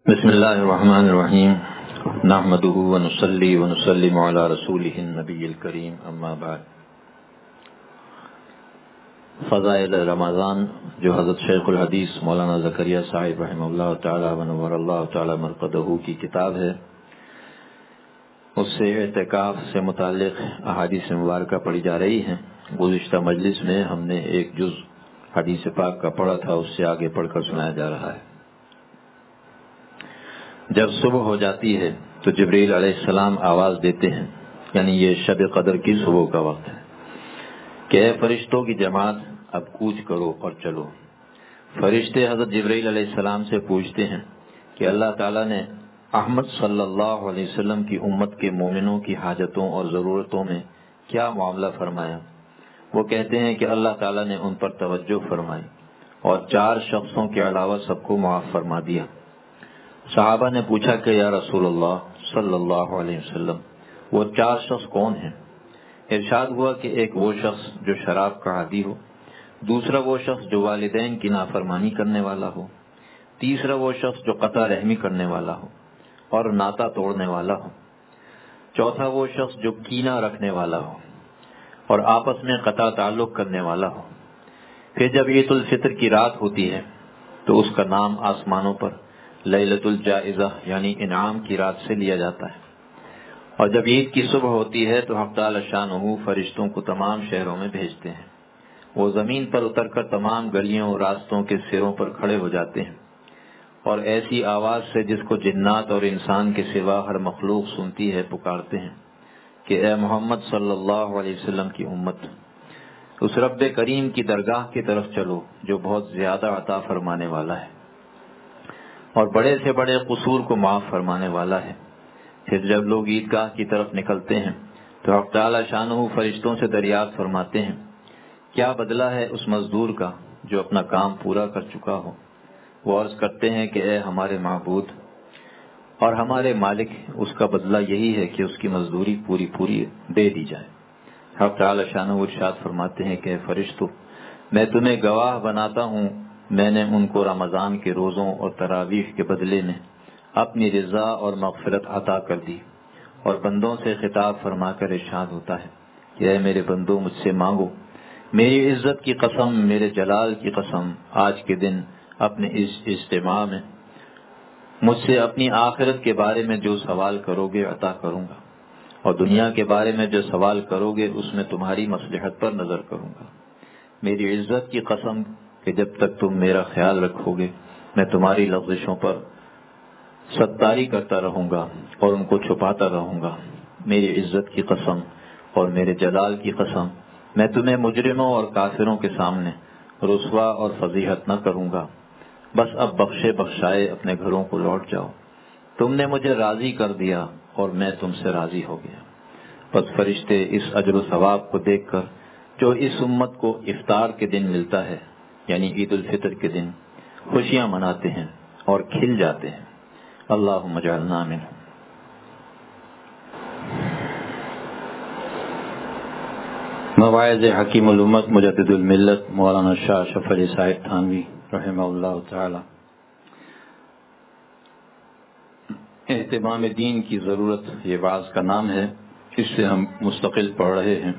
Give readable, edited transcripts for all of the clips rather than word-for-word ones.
بسم اللہ الرحمن الرحیم نحمده ونصلی ونسلم علی رسوله النبی الکریم اما بعد۔ فضائل رمضان جو حضرت شیخ الحدیث مولانا زکریا صاحب رحمہ اللہ تعالی ونور اللہ تعالی مرقدہ کی کتاب ہے، اس سے اعتکاف سے متعلق احادیث مبارکہ پڑھی جا رہی ہیں۔ گزشتہ مجلس میں ہم نے ایک جز حدیث پاک کا پڑھا تھا، اس سے آگے پڑھ کر سنایا جا رہا ہے۔ جب صبح ہو جاتی ہے تو جبریل علیہ السلام آواز دیتے ہیں، یعنی یہ شب قدر کی صبح کا وقت ہے، کہ اے فرشتوں کی جماعت اب کوچ کرو اور چلو۔ فرشتے حضرت جبریل علیہ السلام سے پوچھتے ہیں کہ اللہ تعالیٰ نے احمد صلی اللہ علیہ وسلم کی امت کے مومنوں کی حاجتوں اور ضرورتوں میں کیا معاملہ فرمایا؟ وہ کہتے ہیں کہ اللہ تعالیٰ نے ان پر توجہ فرمائی اور 4 شخصوں کے علاوہ سب کو معاف فرما دیا۔ صحابہ نے پوچھا کہ یا رسول اللہ صلی اللہ علیہ وسلم وہ 4 شخص کون ہیں؟ ارشاد ہوا کہ ایک وہ شخص جو شراب کا عادی ہو، دوسرا وہ شخص جو والدین کی نافرمانی کرنے والا ہو، تیسرا وہ شخص جو قطع رحمی کرنے والا ہو اور ناتا توڑنے والا ہو، چوتھا وہ شخص جو کینہ رکھنے والا ہو اور آپس میں قطع تعلق کرنے والا ہو۔ پھر جب عید الفطر کی رات ہوتی ہے تو اس کا نام آسمانوں پر لیلۃ الجائزہ یعنی انعام کی رات سے لیا جاتا ہے، اور جب عید کی صبح ہوتی ہے تو حق تعالی شانہ فرشتوں کو تمام شہروں میں بھیجتے ہیں۔ وہ زمین پر اتر کر تمام گلیوں اور راستوں کے سروں پر کھڑے ہو جاتے ہیں اور ایسی آواز سے جس کو جنات اور انسان کے سوا ہر مخلوق سنتی ہے پکارتے ہیں کہ اے محمد صلی اللہ علیہ وسلم کی امت، اس رب کریم کی درگاہ کی طرف چلو جو بہت زیادہ عطا فرمانے والا ہے اور بڑے سے بڑے قصور کو معاف فرمانے والا ہے۔ پھر جب لوگ عیدگاہ کی طرف نکلتے ہیں تو حق تعالی شانہ فرشتوں سے دریافت فرماتے ہیں کیا بدلہ ہے اس مزدور کا جو اپنا کام پورا کر چکا ہو؟ وہ عرض کرتے ہیں کہ اے ہمارے معبود اور ہمارے مالک، اس کا بدلہ یہی ہے کہ اس کی مزدوری پوری دے دی جائے۔ حق تعالی شانہ ارشاد فرماتے ہیں کہ اے فرشتوں، میں تمہیں گواہ بناتا ہوں، میں نے ان کو رمضان کے روزوں اور تراویح کے بدلے میں اپنی رضا اور مغفرت عطا کر دی، اور بندوں سے خطاب فرما کر ارشاد ہوتا ہے کہ اے میرے بندوں مجھ سے مانگو، میری عزت کی قسم، میرے جلال کی قسم، آج کے دن اپنے اس اجتماع میں مجھ سے اپنی آخرت کے بارے میں جو سوال کرو گے عطا کروں گا، اور دنیا کے بارے میں جو سوال کرو گے اس میں تمہاری مصلحت پر نظر کروں گا۔ میری عزت کی قسم کہ جب تک تم میرا خیال رکھو گے میں تمہاری لغزشوں پر ستاری کرتا رہوں گا اور ان کو چھپاتا رہوں گا۔ میری عزت کی قسم اور میرے جلال کی قسم، میں تمہیں مجرموں اور کافروں کے سامنے رسوا اور فضیحت نہ کروں گا۔ بس اب بخشے بخشائے اپنے گھروں کو لوٹ جاؤ، تم نے مجھے راضی کر دیا اور میں تم سے راضی ہو گیا۔ بس فرشتے اس اجر و ثواب کو دیکھ کر جو اس امت کو افطار کے دن ملتا ہے یعنی عید الفطر کے دن خوشیاں مناتے ہیں اور کھل جاتے ہیں۔ اللہم اجعلنا منہم۔ مواعظ حکیم الامت مجدد الملت مولانا شاہ اشرف علی صاحب تھانوی رحمہ اللہ تعالی۔ اہتمام دین کی ضرورت یہ وعظ کا نام ہے، اس سے ہم مستقل پڑھ رہے ہیں۔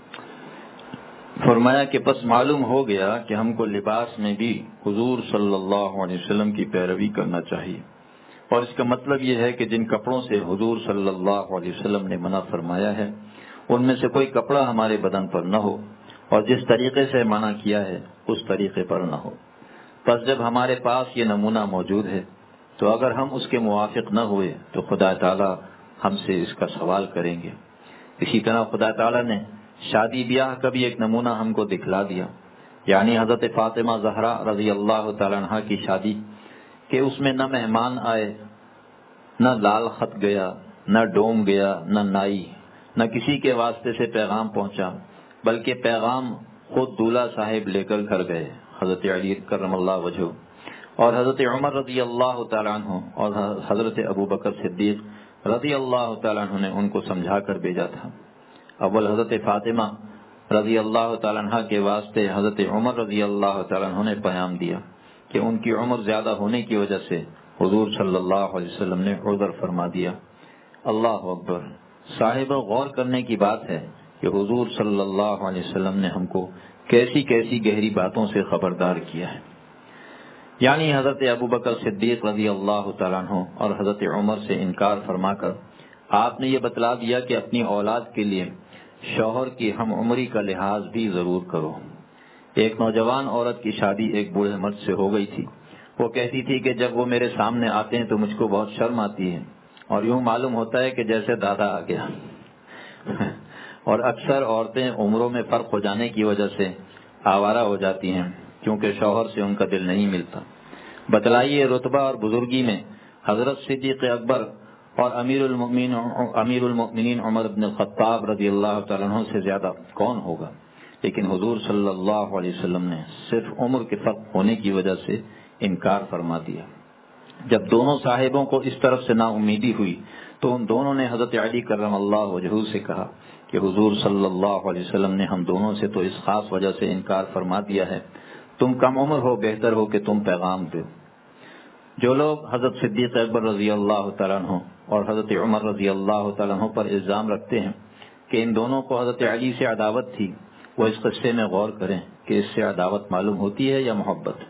فرمایا کہ پس معلوم ہو گیا کہ ہم کو لباس میں بھی حضور صلی اللہ علیہ وسلم کی پیروی کرنا چاہیے، اور اس کا مطلب یہ ہے کہ جن کپڑوں سے حضور صلی اللہ علیہ وسلم نے منع فرمایا ہے ان میں سے کوئی کپڑا ہمارے بدن پر نہ ہو، اور جس طریقے سے منع کیا ہے اس طریقے پر نہ ہو۔ پس جب ہمارے پاس یہ نمونہ موجود ہے تو اگر ہم اس کے موافق نہ ہوئے تو خدا تعالی ہم سے اس کا سوال کریں گے۔ اسی طرح خدا تعالی نے شادی بیاہ کا بھی ایک نمونہ ہم کو دکھلا دیا، یعنی حضرت فاطمہ زہرا رضی اللہ تعالی عنہ کی شادی کہ اس میں نہ مہمان آئے، نہ لال خط گیا، نہ ڈوم گیا، نہ نائی، نہ کسی کے واسطے سے پیغام پہنچا، بلکہ پیغام خود دولہا صاحب لے کر گھر گئے، حضرت علی کرم اللہ وجہہ، اور حضرت عمر رضی اللہ تعالی عنہ اور حضرت ابو بکر صدیق رضی اللہ تعالی عنہ نے ان کو سمجھا کر بھیجا تھا۔ اول حضرت فاطمہ رضی اللہ تعالی عنہ کے واسطے حضرت عمر رضی اللہ تعالی عنہ نے پیام دیا کہ ان کی عمر زیادہ ہونے کی وجہ سے حضور صلی اللہ علیہ وسلم نے عذر فرما دیا۔ اللہ اکبر! صاحب غور کرنے کی بات ہے کہ حضور صلی اللہ علیہ وسلم نے ہم کو کیسی کیسی گہری باتوں سے خبردار کیا ہے۔ یعنی حضرت ابوبکر صدیق رضی اللہ تعالیٰ عنہ اور حضرت عمر سے انکار فرما کر آپ نے یہ بتلا دیا کہ اپنی اولاد کے لیے شوہر کی ہم عمری کا لحاظ بھی ضرور کرو۔ ایک نوجوان عورت کی شادی ایک بوڑھے مرد سے ہو گئی تھی۔ وہ کہتی تھی کہ جب وہ میرے سامنے آتے ہیں تو مجھ کو بہت شرم آتی ہے اور یوں معلوم ہوتا ہے کہ جیسے دادا آ گیا۔ اور اکثر عورتیں عمروں میں فرق ہو جانے کی وجہ سے آوارہ ہو جاتی ہیں کیونکہ شوہر سے ان کا دل نہیں ملتا۔ بتلائیے رتبہ اور بزرگی میں حضرت صدیق اکبر اور امیر المؤمنین عمر بن الخطاب رضی اللہ تعالیٰ عنہ سے زیادہ کون ہوگا؟ لیکن حضور صلی اللہ علیہ وسلم نے صرف عمر کے فرق ہونے کی وجہ سے انکار فرما دیا۔ جب دونوں صاحبوں کو اس طرف سے نا امیدی ہوئی تو ان دونوں نے حضرت علی کرم اللہ وجہہ سے کہا کہ حضور صلی اللہ علیہ وسلم نے ہم دونوں سے تو اس خاص وجہ سے انکار فرما دیا ہے، تم کم عمر ہو، بہتر ہو کہ تم پیغام دو۔ جو لوگ حضرت صدیق اکبر رضی اللہ تعالیٰ عنہ اور حضرت عمر رضی اللہ تعالیٰ عنہ پر الزام رکھتے ہیں کہ ان دونوں کو حضرت علی سے عداوت تھی، وہ اس قصے میں غور کریں کہ اس سے عداوت معلوم ہوتی ہے یا محبت۔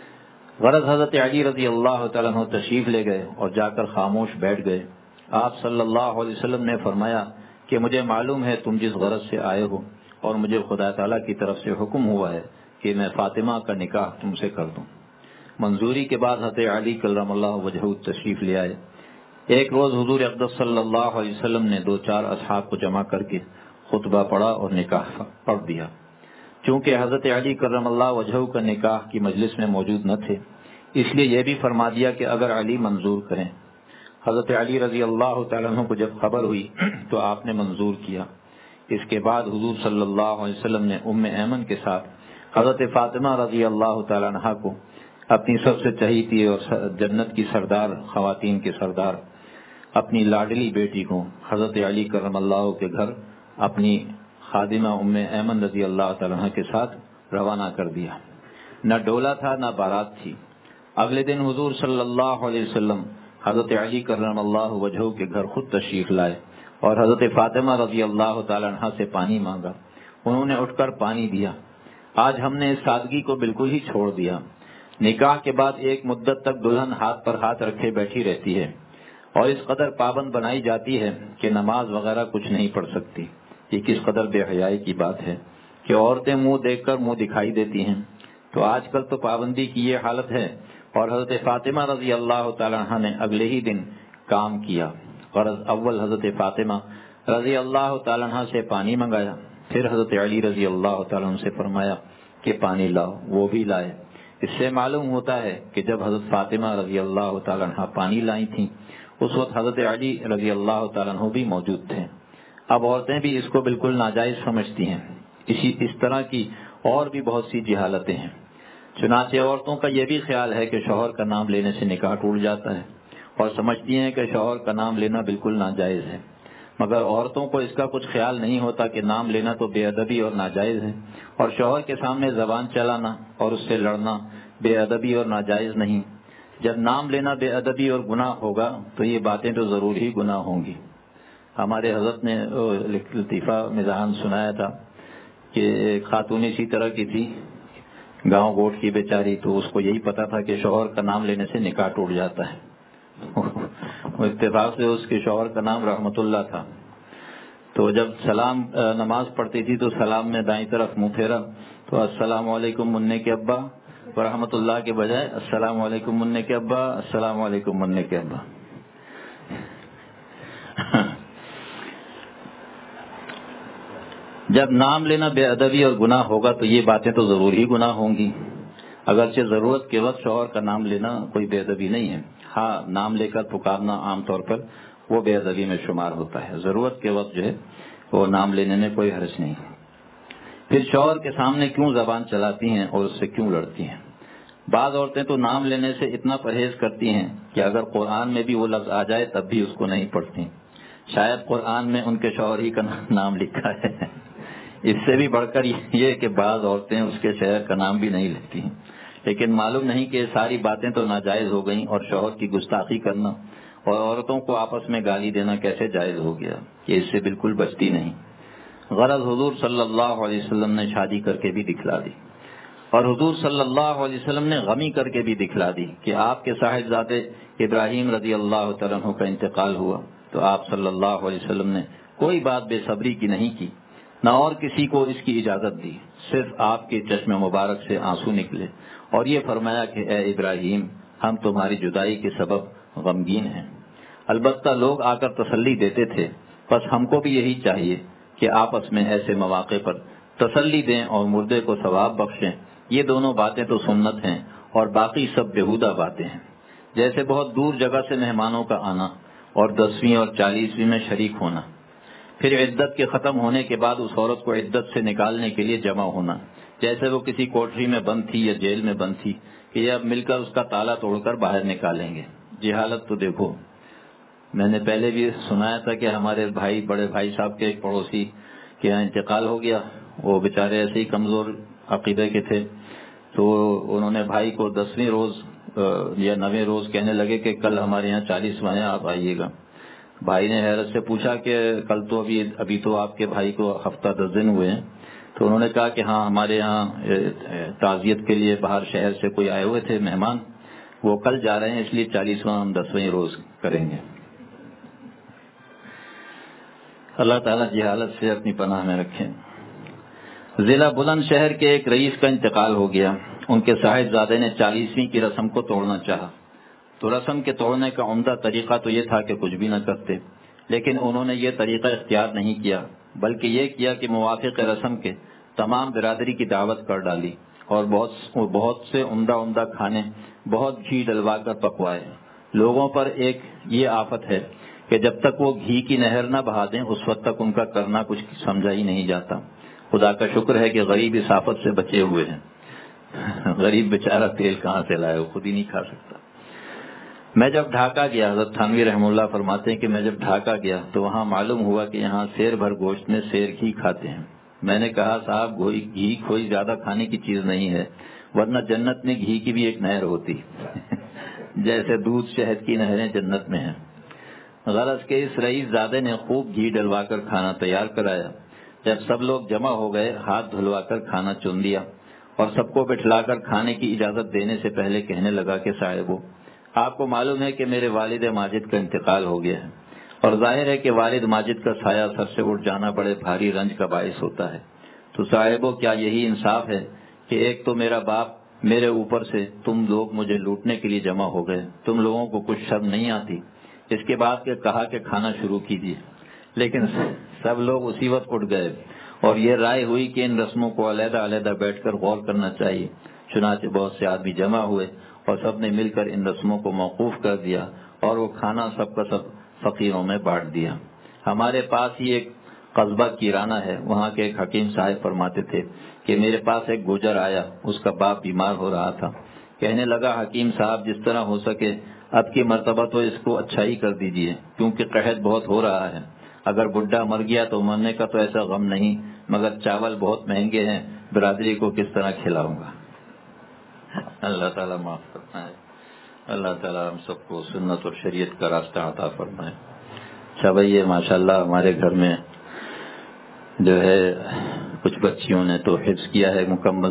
غرض حضرت علی رضی اللہ تعالیٰ عنہ تشریف لے گئے اور جا کر خاموش بیٹھ گئے۔ آپ صلی اللہ علیہ وسلم نے فرمایا کہ مجھے معلوم ہے تم جس غرض سے آئے ہو، اور مجھے خدا تعالیٰ کی طرف سے حکم ہوا ہے کہ میں فاطمہ کا نکاح تم سے کر دوں۔ منظوری کے بعد حضرت علی کرم اللہ وجہہ تشریف لے آئے۔ ایک روز حضور اقدس صلی اللہ علیہ وسلم نے 2-4 اصحاب کو جمع کر کے خطبہ پڑھا اور نکاح پڑھ دیا۔ چونکہ حضرت علی کرم اللہ وجہہ کا نکاح کی مجلس میں موجود نہ تھے، اس لیے یہ بھی فرما دیا کہ اگر علی منظور کریں۔ حضرت علی رضی اللہ تعالیٰ عنہ کو جب خبر ہوئی تو آپ نے منظور کیا۔ اس کے بعد حضور صلی اللہ علیہ وسلم نے ام ایمن کے ساتھ حضرت فاطمہ رضی اللہ تعالیٰ عنہ کو اپنی سب سے چہیتی اور جنت کی سردار خواتین کے سردار اپنی لاڈلی بیٹی کو حضرت علی کرم اللہ کے گھر اپنی خادمہ ام ایمن رضی اللہ تعالیٰ عنہ کے ساتھ روانہ کر دیا۔ نہ ڈولا تھا نہ بارات تھی۔ اگلے دن حضور صلی اللہ علیہ وسلم حضرت علی کرم اللہ وجہہ کے گھر خود تشریف لائے اور حضرت فاطمہ رضی اللہ تعالیٰ عنہ سے پانی مانگا۔ انہوں نے اٹھ کر پانی دیا۔ آج ہم نے اس سادگی کو بالکل ہی چھوڑ دیا۔ نکاح کے بعد ایک مدت تک دلہن ہاتھ پر ہاتھ رکھے بیٹھی رہتی ہے اور اس قدر پابند بنائی جاتی ہے کہ نماز وغیرہ کچھ نہیں پڑھ سکتی۔ یہ کس قدر بے حیائی کی بات ہے کہ عورتیں منہ دیکھ کر منہ دکھائی دیتی ہیں۔ تو آج کل تو پابندی کی یہ حالت ہے، اور حضرت فاطمہ رضی اللہ تعالیٰ عنہ نے اگلے ہی دن کام کیا۔ غرض اول حضرت فاطمہ رضی اللہ تعالیٰ عنہ سے پانی منگایا، پھر حضرت علی رضی اللہ تعالیٰ عنہ سے فرمایا کہ پانی لاؤ، وہ بھی لائے۔ اس سے معلوم ہوتا ہے کہ جب حضرت فاطمہ رضی اللہ تعالیٰ عنہ پانی لائی تھیں اس وقت حضرت علی رضی اللہ تعالیٰ عنہ بھی موجود تھے۔ اب عورتیں بھی اس کو بالکل ناجائز سمجھتی ہیں۔ اس طرح کی اور بھی بہت سی جہالتیں ہیں۔ چنانچہ عورتوں کا یہ بھی خیال ہے کہ شوہر کا نام لینے سے نکاح ٹوٹ جاتا ہے، اور سمجھتی ہیں کہ شوہر کا نام لینا بالکل ناجائز ہے، مگر عورتوں کو اس کا کچھ خیال نہیں ہوتا کہ نام لینا تو بے ادبی اور ناجائز ہے، اور شوہر کے سامنے زبان چلانا اور اس سے لڑنا بے ادبی اور ناجائز نہیں۔ جب نام لینا بے ادبی اور گناہ ہوگا تو یہ باتیں تو ضرور ہی گناہ ہوں گی۔ ہمارے حضرت نے لطیفہ مزاحاً سنایا تھا کہ ایک خاتون اسی طرح کی تھی، گاؤں گوٹ کی بیچاری، تو اس کو یہی پتا تھا کہ شوہر کا نام لینے سے نکاح ٹوٹ جاتا ہے۔ اتفاق سے اس کے شوہر کا نام رحمت اللہ تھا، تو جب سلام نماز پڑھتی تھی تو سلام میں دائیں طرف منہ پھیرا تو السلام علیکم منع کے ابا ورحمۃ اللہ کے بجائے السلام علیکم منع کے ابا، السلام علیکم منع کے ابا۔ جب نام لینا بے ادبی اور گناہ ہوگا تو یہ باتیں تو ضرور ہی گناہ ہوں گی۔ اگرچہ ضرورت کے وقت شوہر کا نام لینا کوئی بے ادبی نہیں ہے، ہاں نام لے کر پکارنا عام طور پر وہ بے ادبی میں شمار ہوتا ہے۔ ضرورت کے وقت جو ہے وہ نام لینے میں کوئی حرج نہیں۔ پھر شوہر کے سامنے کیوں زبان چلاتی ہیں اور اس سے کیوں لڑتی ہیں؟ بعض عورتیں تو نام لینے سے اتنا پرہیز کرتی ہیں کہ اگر قرآن میں بھی وہ لفظ آ جائے تب بھی اس کو نہیں پڑھتی۔ شاید قرآن میں ان کے شوہر ہی کا نام لکھا ہے۔ اس سے بھی بڑھ کر یہ کہ بعض عورتیں اس کے شوہر کا نام بھی نہیں لیتی ہیں، لیکن معلوم نہیں کہ ساری باتیں تو ناجائز ہو گئیں، اور شوہر کی گستاخی کرنا اور عورتوں کو آپس میں گالی دینا کیسے جائز ہو گیا، کہ اس سے بالکل بچتی نہیں۔ غرض حضور صلی اللہ علیہ وسلم نے شادی کر کے بھی دکھلا دی، اور حضور صلی اللہ علیہ وسلم نے غمی کر کے بھی دکھلا دی کہ آپ کے صاحبزادے ابراہیم رضی اللہ تعالیٰ عنہ کا انتقال ہوا تو آپ صلی اللہ علیہ وسلم نے کوئی بات بے صبری کی نہیں کی، نہ اور کسی کو اس کی اجازت دی، صرف آپ کے چشم مبارک سے آنسو نکلے اور یہ فرمایا کہ اے ابراہیم، ہم تمہاری جدائی کے سبب غمگین ہیں۔ البتہ لوگ آ کر تسلی دیتے تھے، بس ہم کو بھی یہی چاہیے کہ آپس میں ایسے مواقع پر تسلی دیں اور مردے کو ثواب بخشیں۔ یہ دونوں باتیں تو سنت ہیں اور باقی سب بےہودہ باتیں ہیں، جیسے بہت دور جگہ سے مہمانوں کا آنا اور 10ویں اور 40ویں میں شریک ہونا، پھر عدت کے ختم ہونے کے بعد اس عورت کو عدت سے نکالنے کے لیے جمع ہونا، جیسے وہ کسی کوٹری میں بند تھی یا جیل میں بند تھی کہ یہ اب مل کر اس کا تالا توڑ کر باہر نکالیں گے۔ جہالت تو دیکھو، میں نے پہلے بھی سنایا تھا کہ ہمارے بھائی، بڑے بھائی صاحب کے ایک پڑوسی کے یہاں انتقال ہو گیا، وہ بیچارے ایسے ہی کمزور عقیدے کے تھے، تو انہوں نے بھائی کو 10ویں روز یا 9ویں روز کہنے لگے کہ کل ہمارے یہاں 40واں ہے، آپ آئیے گا۔ بھائی نے حیرت سے پوچھا کہ کل تو ابھی تو آپ کے بھائی کو ہفتہ 10 دن ہوئے ہیں، تو انہوں نے کہا کہ ہاں ہمارے یہاں تعزیت کے لیے باہر شہر سے کوئی آئے ہوئے تھے مہمان، وہ کل جا رہے ہیں، اس لیے 40واں ہم 10ویں روز کریں گے۔ اللہ تعالیٰ جہالت سے اپنی پناہ میں رکھیں۔ ضلع بلند شہر کے ایک رئیس کا انتقال ہو گیا، ان کے صاحبزادے نے 40ویں کی رسم کو توڑنا چاہا، تو رسم کے توڑنے کا عمدہ طریقہ تو یہ تھا کہ کچھ بھی نہ کرتے، لیکن انہوں نے یہ طریقہ اختیار نہیں کیا، بلکہ یہ کیا کہ موافق رسم کے تمام برادری کی دعوت کر ڈالی اور بہت سے عمدہ کھانے بہت گھی ڈلوا کر پکوائے۔ لوگوں پر ایک یہ آفت ہے کہ جب تک وہ گھی کی نہر نہ بہا دیں اس وقت تک ان کا کرنا کچھ سمجھا ہی نہیں جاتا۔ خدا کا شکر ہے کہ غریب اس آفت سے بچے ہوئے ہیں۔ غریب بیچارہ تیل کہاں سے لائے، وہ خود ہی نہیں کھا سکتا۔ میں جب ڈھاکہ گیا، حضرت تھانوی رحمہ اللہ فرماتے ہیں کہ میں جب ڈھاکہ گیا تو وہاں معلوم ہوا کہ یہاں سیر بھر گوشت میں سیر گھی کھاتے ہیں۔ میں نے کہا صاحب گھی کوئی زیادہ کھانے کی چیز نہیں ہے، ورنہ جنت میں گھی کی بھی ایک نہر ہوتی جیسے دودھ شہد کی نہریں جنت میں ہیں۔ غرض کہ اس رئیس زادے نے خوب گھی ڈلوا کر کھانا تیار کرایا۔ جب سب لوگ جمع ہو گئے، ہاتھ دھلوا کر کھانا چن لیا اور سب کو بٹھلا کر کھانے کی اجازت دینے سے پہلے کہنے لگا کہ صاحبو، آپ کو معلوم ہے کہ میرے والد ماجد کا انتقال ہو گیا ہے، اور ظاہر ہے کہ والد ماجد کا سایہ سر سے اٹھ جانا بڑے بھاری رنج کا باعث ہوتا ہے، تو صاحبو کیا یہی انصاف ہے کہ ایک تو میرا باپ، میرے اوپر سے تم لوگ مجھے لوٹنے کے لیے جمع ہو گئے، تم لوگوں کو کچھ شرم نہیں آتی؟ اس کے بعد کہ کہا کہ کھانا شروع کیجیے، لیکن سب لوگ اسی وقت اٹھ گئے اور یہ رائے ہوئی کہ ان رسموں کو علیحدہ علیحدہ بیٹھ کر غور کرنا چاہیے۔ چنانچہ بہت سے آدمی جمع ہوئے اور سب نے مل کر ان رسموں کو موقوف کر دیا اور وہ کھانا سب کا سب فقیروں میں بانٹ دیا۔ ہمارے پاس ہی ایک قصبہ کیرانہ ہے، وہاں کے ایک حکیم صاحب فرماتے تھے کہ میرے پاس ایک گوجر آیا، اس کا باپ بیمار ہو رہا تھا، کہنے لگا حکیم صاحب جس طرح ہو سکے اب کی مرتبہ تو اس کو اچھا ہی کر دیجئے، کیونکہ قحط بہت ہو رہا ہے، اگر بڈھا مر گیا تو مرنے کا تو ایسا غم نہیں، مگر چاول بہت مہنگے ہیں، برادری کو کس طرح کھلاؤں گا۔ اللہ تعالیٰ معاف فرمائے، اللہ تعالیٰ ہم سب کو سنت اور شریعت کا راستہ عطا فرمائے۔ اچھا بھائی، یہ ماشاءاللہ ہمارے گھر میں جو ہے کچھ بچیوں نے تو حفظ کیا ہے مکمل،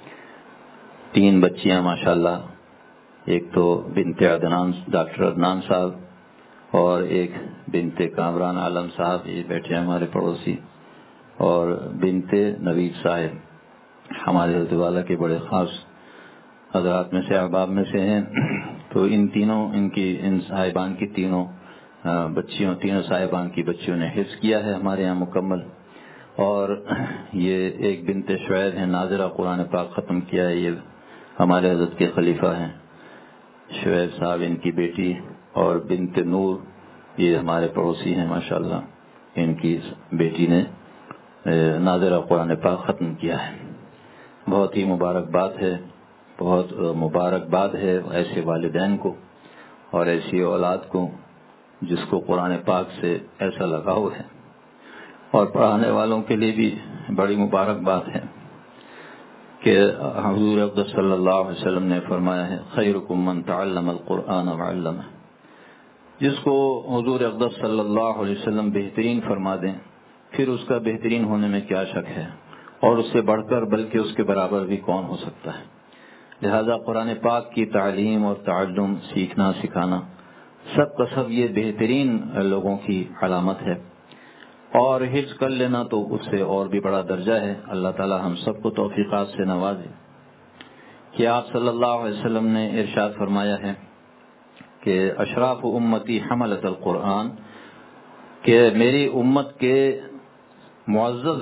3 بچیاں ماشاءاللہ، ایک تو بنت عدنان ڈاکٹر عدنان صاحب اور ایک بنت کامران عالم صاحب، یہ بیٹھے ہیں ہمارے پڑوسی، اور بنت نوید صاحب ہمارے حضرت والا کے بڑے خاص حضرات میں سے، احباب میں سے ہیں۔ تو ان صاحبان کی تینوں صاحبان کی بچیوں نے حفظ کیا ہے ہمارے یہاں مکمل، اور یہ ایک بنت شعیب ہیں، ناظرہ قرآن پاک ختم کیا ہے، یہ ہمارے حضرت کے خلیفہ ہیں شعیب صاحب، ان کی بیٹی، اور بنت نور یہ ہمارے پڑوسی ہیں ماشاءاللہ، ان کی بیٹی نے ناظرہ قرآن پاک ختم کیا ہے۔ بہت ہی مبارکباد ہے، بہت مبارکباد ہے ایسے والدین کو اور ایسی اولاد کو جس کو قرآن پاک سے ایسا لگاؤ ہے، اور پڑھانے والوں کے لیے بھی بڑی مبارکباد ہے کہ حضور اقدس صلی اللہ علیہ وسلم نے فرمایا ہے خیرکم من تعلم القرآن وعلمہ. جس کو حضور اقدس صلی اللہ علیہ وسلم بہترین فرما دیں پھر اس کا بہترین ہونے میں کیا شک ہے، اور اس سے بڑھ کر بلکہ اس کے برابر بھی کون ہو سکتا ہے. لہذا قرآن پاک کی تعلیم اور تعلم، سیکھنا سکھانا سب کا سب یہ بہترین لوگوں کی علامت ہے، اور حفظ کر لینا تو اس سے اور بھی بڑا درجہ ہے. اللہ تعالی ہم سب کو توفیقات سے نوازے. کہ آپ صلی اللہ علیہ وسلم نے ارشاد فرمایا ہے کہ اشراف امتی حملۃ القرآن، کہ میری امت کے معزز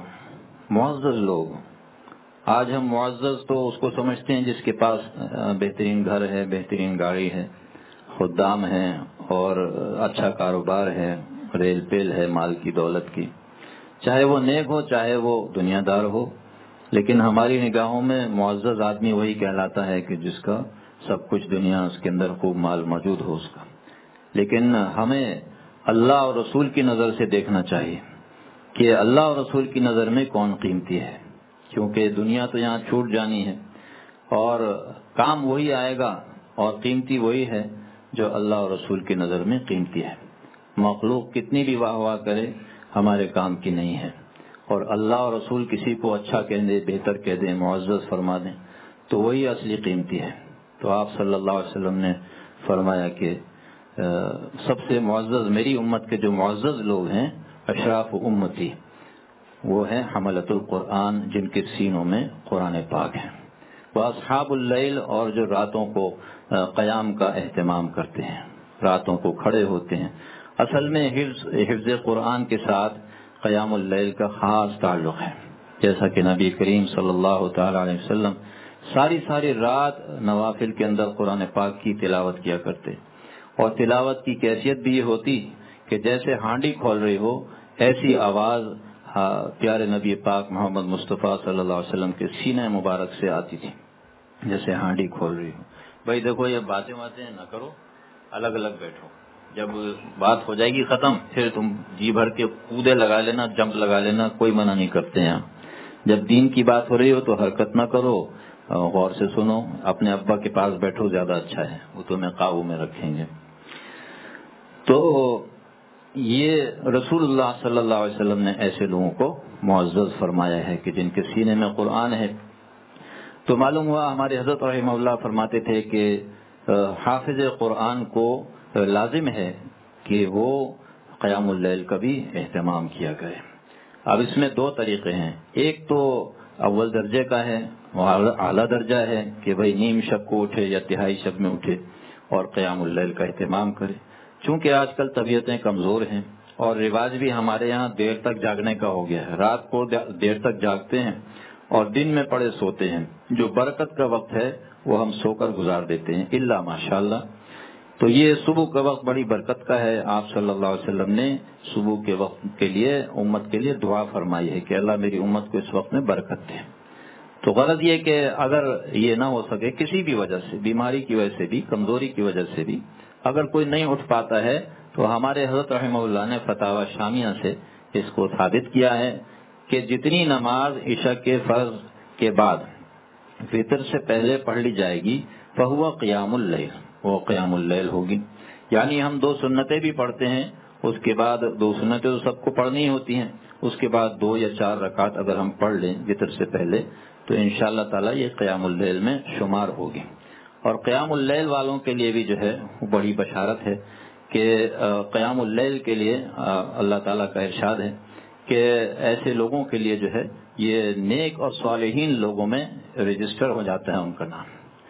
لوگ. آج ہم معزز تو اس کو سمجھتے ہیں جس کے پاس بہترین گھر ہے، بہترین گاڑی ہے، خدام ہیں اور اچھا کاروبار ہے، ریل پیل ہے مال کی دولت کی، چاہے وہ نیک ہو چاہے وہ دنیا دار ہو. لیکن ہماری نگاہوں میں معزز آدمی وہی کہلاتا ہے کہ جس کا سب کچھ دنیا، اس کے اندر خوب مال موجود ہو اس کا. لیکن ہمیں اللہ اور رسول کی نظر سے دیکھنا چاہیے کہ اللہ اور رسول کی نظر میں کون قیمتی ہے، کیونکہ دنیا تو یہاں چھوٹ جانی ہے اور کام وہی آئے گا اور قیمتی وہی ہے جو اللہ اور رسول کی نظر میں قیمتی ہے. مخلوق کتنی بھی واہ واہ کرے ہمارے کام کی نہیں ہے، اور اللہ اور رسول کسی کو اچھا کہہ دیں، بہتر کہہ دیں، معزز فرما دیں تو وہی اصلی قیمتی ہے. تو آپ صلی اللہ علیہ وسلم نے فرمایا کہ سب سے معزز میری امت کے جو معزز لوگ ہیں اشراف امتی، وہ ہیں حملۃ القرآن، جن کے سینوں میں قرآن پاک ہے. وہ اصحاب اللیل، اور جو راتوں کو قیام کا اہتمام کرتے ہیں، راتوں کو کھڑے ہوتے ہیں. اصل میں حفظ قرآن کے ساتھ قیام اللیل کا خاص تعلق ہے. جیسا کہ نبی کریم صلی اللہ تعالی علیہ وسلم ساری رات نوافل کے اندر قرآن پاک کی تلاوت کیا کرتے، اور تلاوت کی کیفیت بھی یہ ہوتی کہ جیسے ہانڈی کھول رہی ہو ایسی آواز پیارے نبی پاک محمد مصطفیٰ صلی اللہ علیہ وسلم کے سینہ مبارک سے آتی تھی، جیسے ہانڈی کھول رہی ہو. بھائی دیکھو یہ باتیں نہ کرو، الگ الگ بیٹھو. جب بات ہو جائے گی ختم پھر تم جی بھر کے کودے لگا لینا، جمپ لگا لینا، کوئی منع نہیں کرتے ہیں. جب دین کی بات ہو رہی ہو تو حرکت نہ کرو، غور سے سنو. اپنے ابا کے پاس بیٹھو، زیادہ اچھا ہے، وہ تمہیں قابو میں رکھیں گے. تو یہ رسول اللہ صلی اللہ علیہ وسلم نے ایسے لوگوں کو معزز فرمایا ہے کہ جن کے سینے میں قرآن ہے. تو معلوم ہوا ہمارے حضرت رحمہ اللہ فرماتے تھے کہ حافظ قرآن کو لازم ہے کہ وہ قیام اللیل کا بھی اہتمام کیا کرے. اب اس میں دو طریقے ہیں. ایک تو اول درجے کا ہے، وہ اعلیٰ درجہ ہے کہ بھئی نیم شب کو اٹھے یا تہائی شب میں اٹھے اور قیام اللیل کا اہتمام کرے. چونکہ آج کل طبیعتیں کمزور ہیں اور رواج بھی ہمارے یہاں دیر تک جاگنے کا ہو گیا ہے. رات کو دیر تک جاگتے ہیں اور دن میں پڑے سوتے ہیں. جو برکت کا وقت ہے وہ ہم سو کر گزار دیتے ہیں، الا ماشاءاللہ. تو یہ صبح کا وقت بڑی برکت کا ہے. آپ صلی اللہ علیہ وسلم نے صبح کے وقت کے لیے امت کے لیے دعا فرمائی ہے کہ اللہ میری امت کو اس وقت میں برکت دے. تو غرض یہ کہ اگر یہ نہ ہو سکے کسی بھی وجہ سے، بیماری کی وجہ سے بھی، کمزوری کی وجہ سے بھی، اگر کوئی نہیں اٹھ پاتا ہے تو ہمارے حضرت رحمہ اللہ نے فتاوی شامیہ سے اس کو ثابت کیا ہے کہ جتنی نماز عشاء کے فرض کے بعد وتر سے پہلے پڑھ لی جائے گی فہو قیام اللیل، وہ قیام اللیل ہوگی. یعنی ہم 2 سنتیں بھی پڑھتے ہیں، اس کے بعد 2 سنتیں تو سب کو پڑھنی ہوتی ہیں، اس کے بعد 2 یا 4 رکعت اگر ہم پڑھ لیں وتر سے پہلے تو انشاءاللہ تعالی یہ قیام اللیل میں شمار ہوگی. اور قیام اللیل والوں کے لیے بھی جو ہے وہ بڑی بشارت ہے کہ قیام اللیل کے لیے اللہ تعالیٰ کا ارشاد ہے کہ ایسے لوگوں کے لیے جو ہے یہ نیک اور صالحین لوگوں میں رجسٹر ہو جاتا ہے، ان کا نام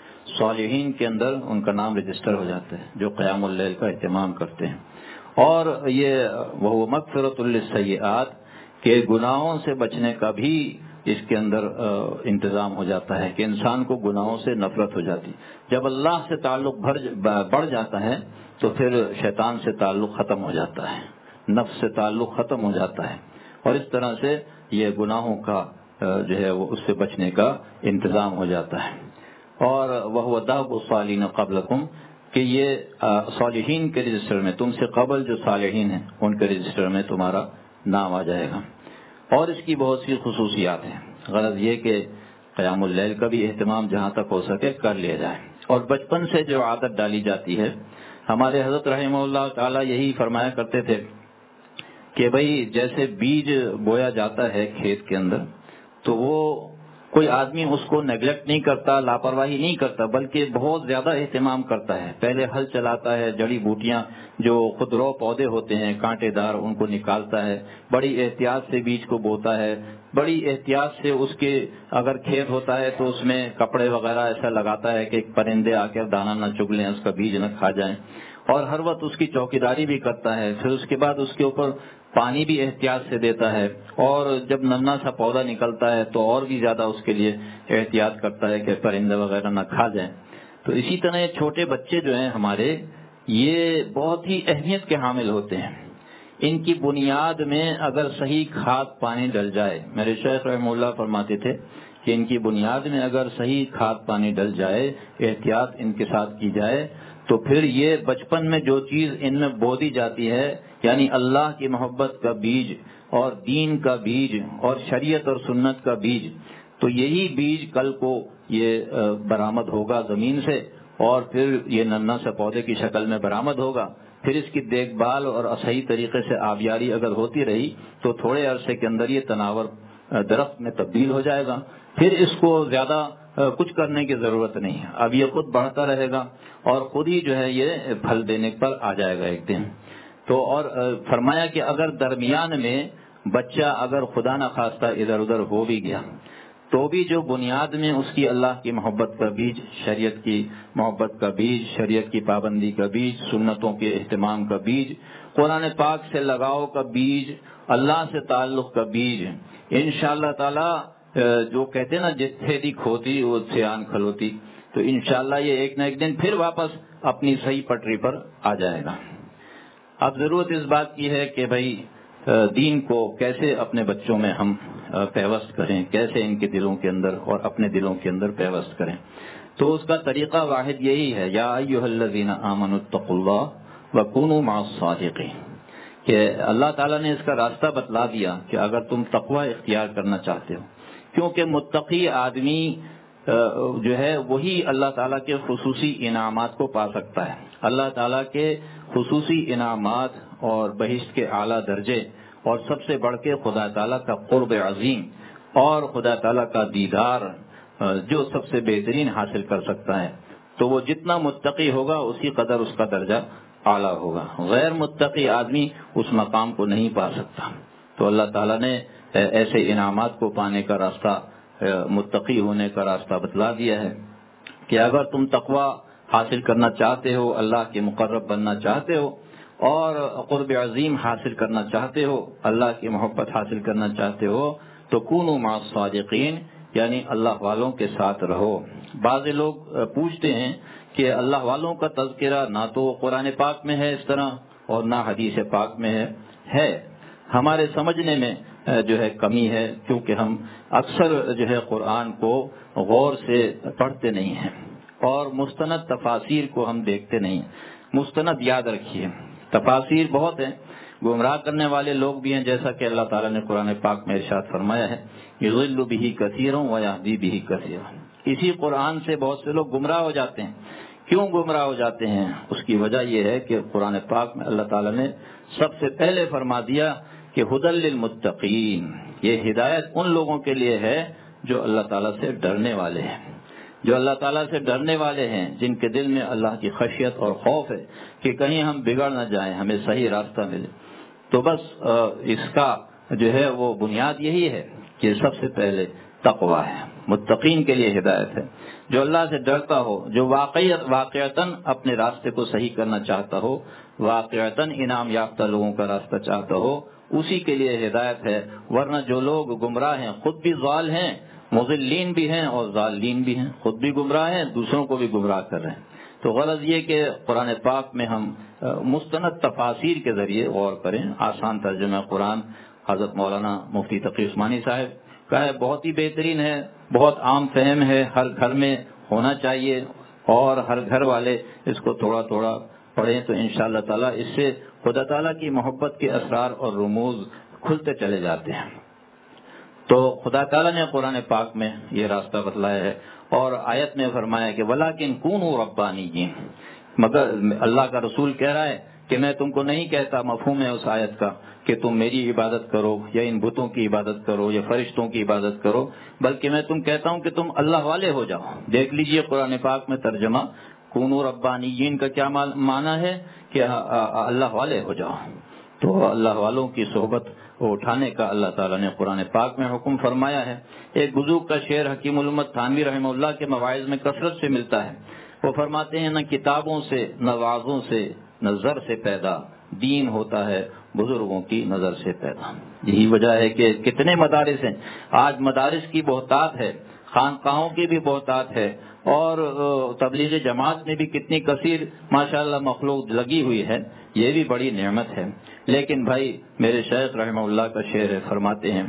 صالحین کے اندر ان کا نام رجسٹر ہو جاتا ہے جو قیام اللیل کا اہتمام کرتے ہیں. اور یہ وہ مغفرۃ للسیئات کہ گناہوں سے بچنے کا بھی اس کے اندر انتظام ہو جاتا ہے کہ انسان کو گناہوں سے نفرت ہو جاتی. جب اللہ سے تعلق بڑھ جاتا ہے تو پھر شیطان سے تعلق ختم ہو جاتا ہے، نفس سے تعلق ختم ہو جاتا ہے، اور اس طرح سے یہ گناہوں کا جو ہے وہ اس سے بچنے کا انتظام ہو جاتا ہے. اور وہ دأب الصالحین قبلکم کہ یہ صالحین کے رجسٹر میں تم سے قبل جو صالحین ہیں ان کے رجسٹر میں تمہارا نام آ جائے گا. اور اس کی بہت سی خصوصیات ہیں. غرض یہ کہ قیام اللیل کا بھی اہتمام جہاں تک ہو سکے کر لیا جائے. اور بچپن سے جو عادت ڈالی جاتی ہے، ہمارے حضرت رحمہ اللہ تعالی یہی فرمایا کرتے تھے کہ بھئی جیسے بیج بویا جاتا ہے کھیت کے اندر، تو وہ کوئی آدمی اس کو نیگلیکٹ نہیں کرتا، لاپرواہی نہیں کرتا، بلکہ بہت زیادہ اہتمام کرتا ہے. پہلے ہل چلاتا ہے، جڑی بوٹیاں جو خودرو پودے ہوتے ہیں کانٹے دار ان کو نکالتا ہے، بڑی احتیاط سے بیج کو بوتا ہے، بڑی احتیاط سے اس کے اگر کھیت ہوتا ہے تو اس میں کپڑے وغیرہ ایسا لگاتا ہے کہ پرندے آ کر دانہ نہ چگ لیں، اس کا بیج نہ کھا جائیں، اور ہر وقت اس کی چوکیداری بھی کرتا ہے. پھر اس کے بعد اس کے اوپر پانی بھی احتیاط سے دیتا ہے، اور جب ننا سا پودا نکلتا ہے تو اور بھی زیادہ اس کے لیے احتیاط کرتا ہے کہ پرندے وغیرہ نہ کھا جائیں. تو اسی طرح یہ چھوٹے بچے جو ہیں ہمارے، یہ بہت ہی اہمیت کے حامل ہوتے ہیں. ان کی بنیاد میں اگر صحیح کھاد پانی ڈل جائے، میرے شیخ رحمہ اللہ فرماتے تھے کہ ان کی بنیاد میں اگر صحیح کھاد پانی ڈل جائے، احتیاط ان کے ساتھ کی جائے، تو پھر یہ بچپن میں جو چیز ان میں بو دی جاتی ہے، یعنی اللہ کی محبت کا بیج اور دین کا بیج اور شریعت اور سنت کا بیج، تو یہی بیج کل کو یہ برآمد ہوگا زمین سے، اور پھر یہ ننا سے پودے کی شکل میں برآمد ہوگا. پھر اس کی دیکھ بھال اور صحیح طریقے سے آبیاری اگر ہوتی رہی تو تھوڑے عرصے کے اندر یہ تناور درخت میں تبدیل ہو جائے گا. پھر اس کو زیادہ کچھ کرنے کی ضرورت نہیں ہے، اب یہ خود بڑھتا رہے گا اور خود ہی جو ہے یہ پھل دینے پر آ جائے گا ایک دن. تو اور فرمایا کہ اگر درمیان میں بچہ اگر خدا نہ خواستہ ادھر ادھر ہو بھی گیا تو بھی جو بنیاد میں اس کی اللہ کی محبت کا بیج، شریعت کی محبت کا بیج، شریعت کی پابندی کا بیج، سنتوں کے اہتمام کا بیج، قرآن پاک سے لگاؤ کا بیج، اللہ سے تعلق کا بیج، انشاءاللہ تعالی جو کہتے ہیں نا جتھے دی کھوتی وہ سے آن کھلوتی، تو انشاءاللہ یہ ایک نہ ایک دن پھر واپس اپنی صحیح پٹری پر آ جائے گا. اب ضرورت اس بات کی ہے کہ بھائی دین کو کیسے اپنے بچوں میں ہم پیوست کریں، کیسے ان کے دلوں کے اندر اور اپنے دلوں کے اندر پیوست کریں. تو اس کا طریقہ واحد یہی ہے، یا ایھا الذین آمنوا اتقوا اللہ وکونوا مع الصادقین، کہ اللہ تعالیٰ نے اس کا راستہ بتلا دیا کہ اگر تم تقوی اختیار کرنا چاہتے ہو، کیونکہ متقی آدمی جو ہے وہی اللہ تعالیٰ کے خصوصی انعامات کو پا سکتا ہے. اللہ تعالیٰ کے خصوصی انعامات اور بہشت کے اعلیٰ درجے، اور سب سے بڑھ کے خدا تعالیٰ کا قرب عظیم اور خدا تعالیٰ کا دیدار جو سب سے بہترین حاصل کر سکتا ہے، تو وہ جتنا متقی ہوگا اسی قدر اس کا درجہ اعلیٰ ہوگا. غیر متقی آدمی اس مقام کو نہیں پا سکتا. تو اللہ تعالیٰ نے ایسے انعامات کو پانے کا راستہ، متقی ہونے کا راستہ بتلا دیا ہے کہ اگر تم تقوی حاصل کرنا چاہتے ہو، اللہ کے مقرب بننا چاہتے ہو اور قرب عظیم حاصل کرنا چاہتے ہو، اللہ کی محبت حاصل کرنا چاہتے ہو، تو کونوا مع الصادقین، یعنی اللہ والوں کے ساتھ رہو. بعض لوگ پوچھتے ہیں کہ اللہ والوں کا تذکرہ نہ تو قرآن پاک میں ہے اس طرح اور نہ حدیث پاک میں ہے. ہمارے سمجھنے میں جو ہے کمی ہے، کیونکہ ہم اکثر جو ہے قرآن کو غور سے پڑھتے نہیں ہیں اور مستند تفاسیر کو ہم دیکھتے نہیں. مستند یاد رکھیے، تفاسیر بہت ہیں، گمراہ کرنے والے لوگ بھی ہیں، جیسا کہ اللہ تعالیٰ نے قرآن پاک میں ارشاد فرمایا ہے یضل بہ کثیرا ویہدی بہ کثیرا. اسی قرآن سے بہت سے لوگ گمراہ ہو جاتے ہیں. کیوں گمراہ ہو جاتے ہیں؟ اس کی وجہ یہ ہے کہ قرآن پاک میں اللہ تعالیٰ نے سب سے پہلے فرما دیا کہ ھدی للمتقین، یہ ہدایت ان لوگوں کے لیے ہے جو اللہ تعالیٰ سے ڈرنے والے ہیں، جو اللہ تعالیٰ سے ڈرنے والے ہیں، جن کے دل میں اللہ کی خشیت اور خوف ہے کہ کہیں ہم بگڑ نہ جائیں، ہمیں صحیح راستہ ملے. تو بس اس کا جو ہے وہ بنیاد یہی ہے کہ سب سے پہلے تقوی ہے. متقین کے لیے ہدایت ہے، جو اللہ سے ڈرتا ہو، جو واقعتاً اپنے راستے کو صحیح کرنا چاہتا ہو، واقعتاً انعام یافتہ لوگوں کا راستہ چاہتا ہو، اسی کے لیے ہدایت ہے. ورنہ جو لوگ گمراہ ہیں خود بھی ضال ہیں، مضلین بھی ہیں اور ضالین بھی ہیں، خود بھی گمراہ ہیں، دوسروں کو بھی گمراہ کر رہے ہیں. تو غرض یہ کہ قرآن پاک میں ہم مستند تفاسیر کے ذریعے غور کریں. آسان ترجمہ قرآن حضرت مولانا مفتی تقی عثمانی صاحب کا ہے، بہت ہی بہترین ہے، بہت عام فہم ہے، ہر گھر میں ہونا چاہیے اور ہر گھر والے اس کو تھوڑا تھوڑا پڑھیں تو انشاءاللہ تعالیٰ اس سے خدا تعالیٰ کی محبت کے اسرار اور رموز کھلتے چلے جاتے ہیں. تو خدا تعالیٰ نے قرآن پاک میں یہ راستہ بتلایا ہے، اور آیت میں فرمایا کہ وَلَٰكِن كُونُوا رَبَّانِيِّينَ، مگر اللہ کا رسول کہہ رہا ہے کہ میں تم کو نہیں کہتا، مفہوم ہے اس آیت کا، کہ تم میری عبادت کرو یا ان بتوں کی عبادت کرو یا فرشتوں کی عبادت کرو، بلکہ میں تم کہتا ہوں کہ تم اللہ والے ہو جاؤ۔ دیکھ لیجئے قرآن پاک میں ترجمہ کونوا ربانیین کا کیا معنی ہے کہ اللہ والے ہو جاؤ۔ تو اللہ والوں کی صحبت اٹھانے کا اللہ تعالیٰ نے قرآن پاک میں حکم فرمایا ہے۔ ایک بزرگ کا شعر حکیم الامت تھانوی رحمہ اللہ کے مواعظ میں کثرت سے ملتا ہے، وہ فرماتے ہیں نہ کتابوں سے نہ وعظوں سے نہ زر سے پیدا، دین ہوتا ہے بزرگوں کی نظر سے پیدا۔ یہی وجہ ہے کہ کتنے مدارس ہیں، آج مدارس کی بہتات ہے، خانقاہوں کی بھی بہتات ہے، اور تبلیغ جماعت میں بھی کتنی کثیر ماشاءاللہ مخلوق لگی ہوئی ہے، یہ بھی بڑی نعمت ہے۔ لیکن بھائی میرے شیخ رحمہ اللہ کا شعر ہے، فرماتے ہیں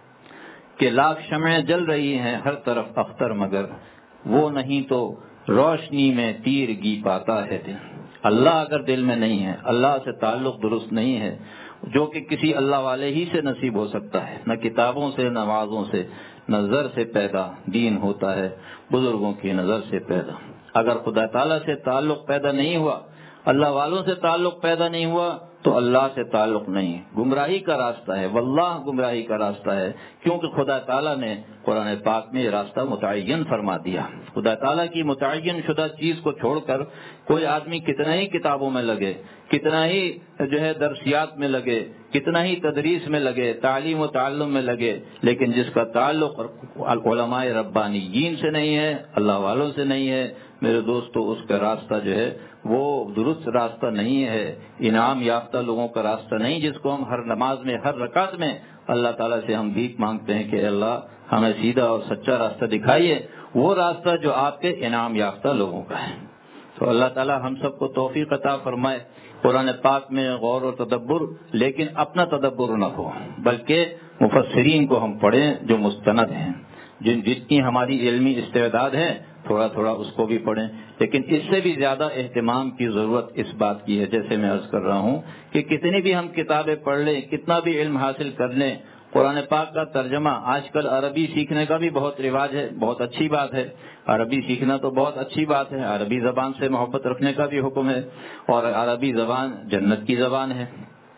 کہ لاکھ شمعیں جل رہی ہیں ہر طرف اختر، مگر وہ نہیں تو روشنی میں تیرگی پاتا ہے دل۔ اللہ اگر دل میں نہیں ہے، اللہ سے تعلق درست نہیں ہے، جو کہ کسی اللہ والے ہی سے نصیب ہو سکتا ہے، نہ کتابوں سے نہ وعظوں سے نہ زر سے پیدا، دین ہوتا ہے بزرگوں کی نظر سے پیدا۔ اگر خدا تعالیٰ سے تعلق پیدا نہیں ہوا، اللہ والوں سے تعلق پیدا نہیں ہوا، تو اللہ سے تعلق نہیں، گمراہی کا راستہ ہے، واللہ گمراہی کا راستہ ہے، کیونکہ خدا تعالیٰ نے قرآن پاک میں یہ راستہ متعین فرما دیا۔ خدا تعالیٰ کی متعین شدہ چیز کو چھوڑ کر کوئی آدمی کتنا ہی کتابوں میں لگے، کتنا ہی درسیات میں لگے، کتنا ہی تدریس میں لگے، تعلیم و تعلم میں لگے، لیکن جس کا تعلق علماء ربانیین سے نہیں ہے، اللہ والوں سے نہیں ہے، میرے دوستو، اس کا راستہ وہ درست راستہ نہیں ہے، انعام یافتہ لوگوں کا راستہ نہیں، جس کو ہم ہر نماز میں ہر رکعت میں اللہ تعالیٰ سے ہم بھیک مانگتے ہیں کہ اللہ ہمیں سیدھا اور سچا راستہ دکھائیے، وہ راستہ جو آپ کے انعام یافتہ لوگوں کا ہے۔ تو اللہ تعالیٰ ہم سب کو توفیق عطا فرمائے، قرآن پاک میں غور و تدبر، لیکن اپنا تدبر نہ ہو، بلکہ مفسرین کو ہم پڑھیں جو مستند ہیں، جتنی ہماری علمی استعداد ہے تھوڑا تھوڑا اس کو بھی پڑھیں، لیکن اس سے بھی زیادہ اہتمام کی ضرورت اس بات کی ہے، جیسے میں عرض کر رہا ہوں کہ کتنی بھی ہم کتابیں پڑھ لیں، کتنا بھی علم حاصل کر لیں، قرآن پاک کا ترجمہ، آج کل عربی سیکھنے کا بھی بہت رواج ہے، بہت اچھی بات ہے، عربی سیکھنا تو بہت اچھی بات ہے، عربی زبان سے محبت رکھنے کا بھی حکم ہے، اور عربی زبان جنت کی زبان ہے،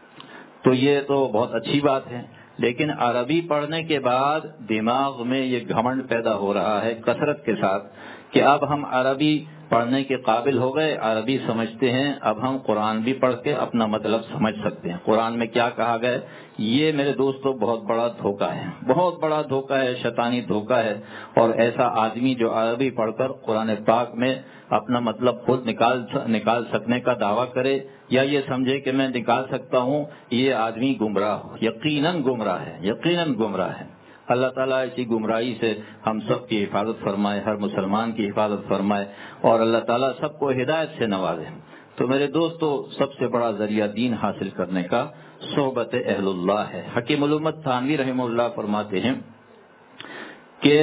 تو یہ تو بہت اچھی بات ہے۔ لیکن عربی پڑھنے کے بعد دماغ میں یہ گھمنڈ پیدا ہو رہا ہے کثرت کے ساتھ کہ اب ہم عربی پڑھنے کے قابل ہو گئے، عربی سمجھتے ہیں، اب ہم قرآن بھی پڑھ کے اپنا مطلب سمجھ سکتے ہیں، قرآن میں کیا کہا گیا۔ یہ میرے دوستو بہت بڑا دھوکہ ہے، بہت بڑا دھوکہ ہے، شیطانی دھوکہ ہے، اور ایسا آدمی جو عربی پڑھ کر قرآن پاک میں اپنا مطلب خود نکال سکنے کا دعویٰ کرے، یا یہ سمجھے کہ میں نکال سکتا ہوں، یہ آدمی گمراہ ہو، یقیناً گمراہ ہے، یقیناً گمراہ ہے۔ اللہ تعالیٰ اسی گمراہی سے ہم سب کی حفاظت فرمائے، ہر مسلمان کی حفاظت فرمائے، اور اللہ تعالیٰ سب کو ہدایت سے نوازے۔ تو میرے دوستو، سب سے بڑا ذریعہ دین حاصل کرنے کا صحبت اہل اللہ ہے۔ حکیم الامت تھانوی رحمہ اللہ فرماتے ہیں کہ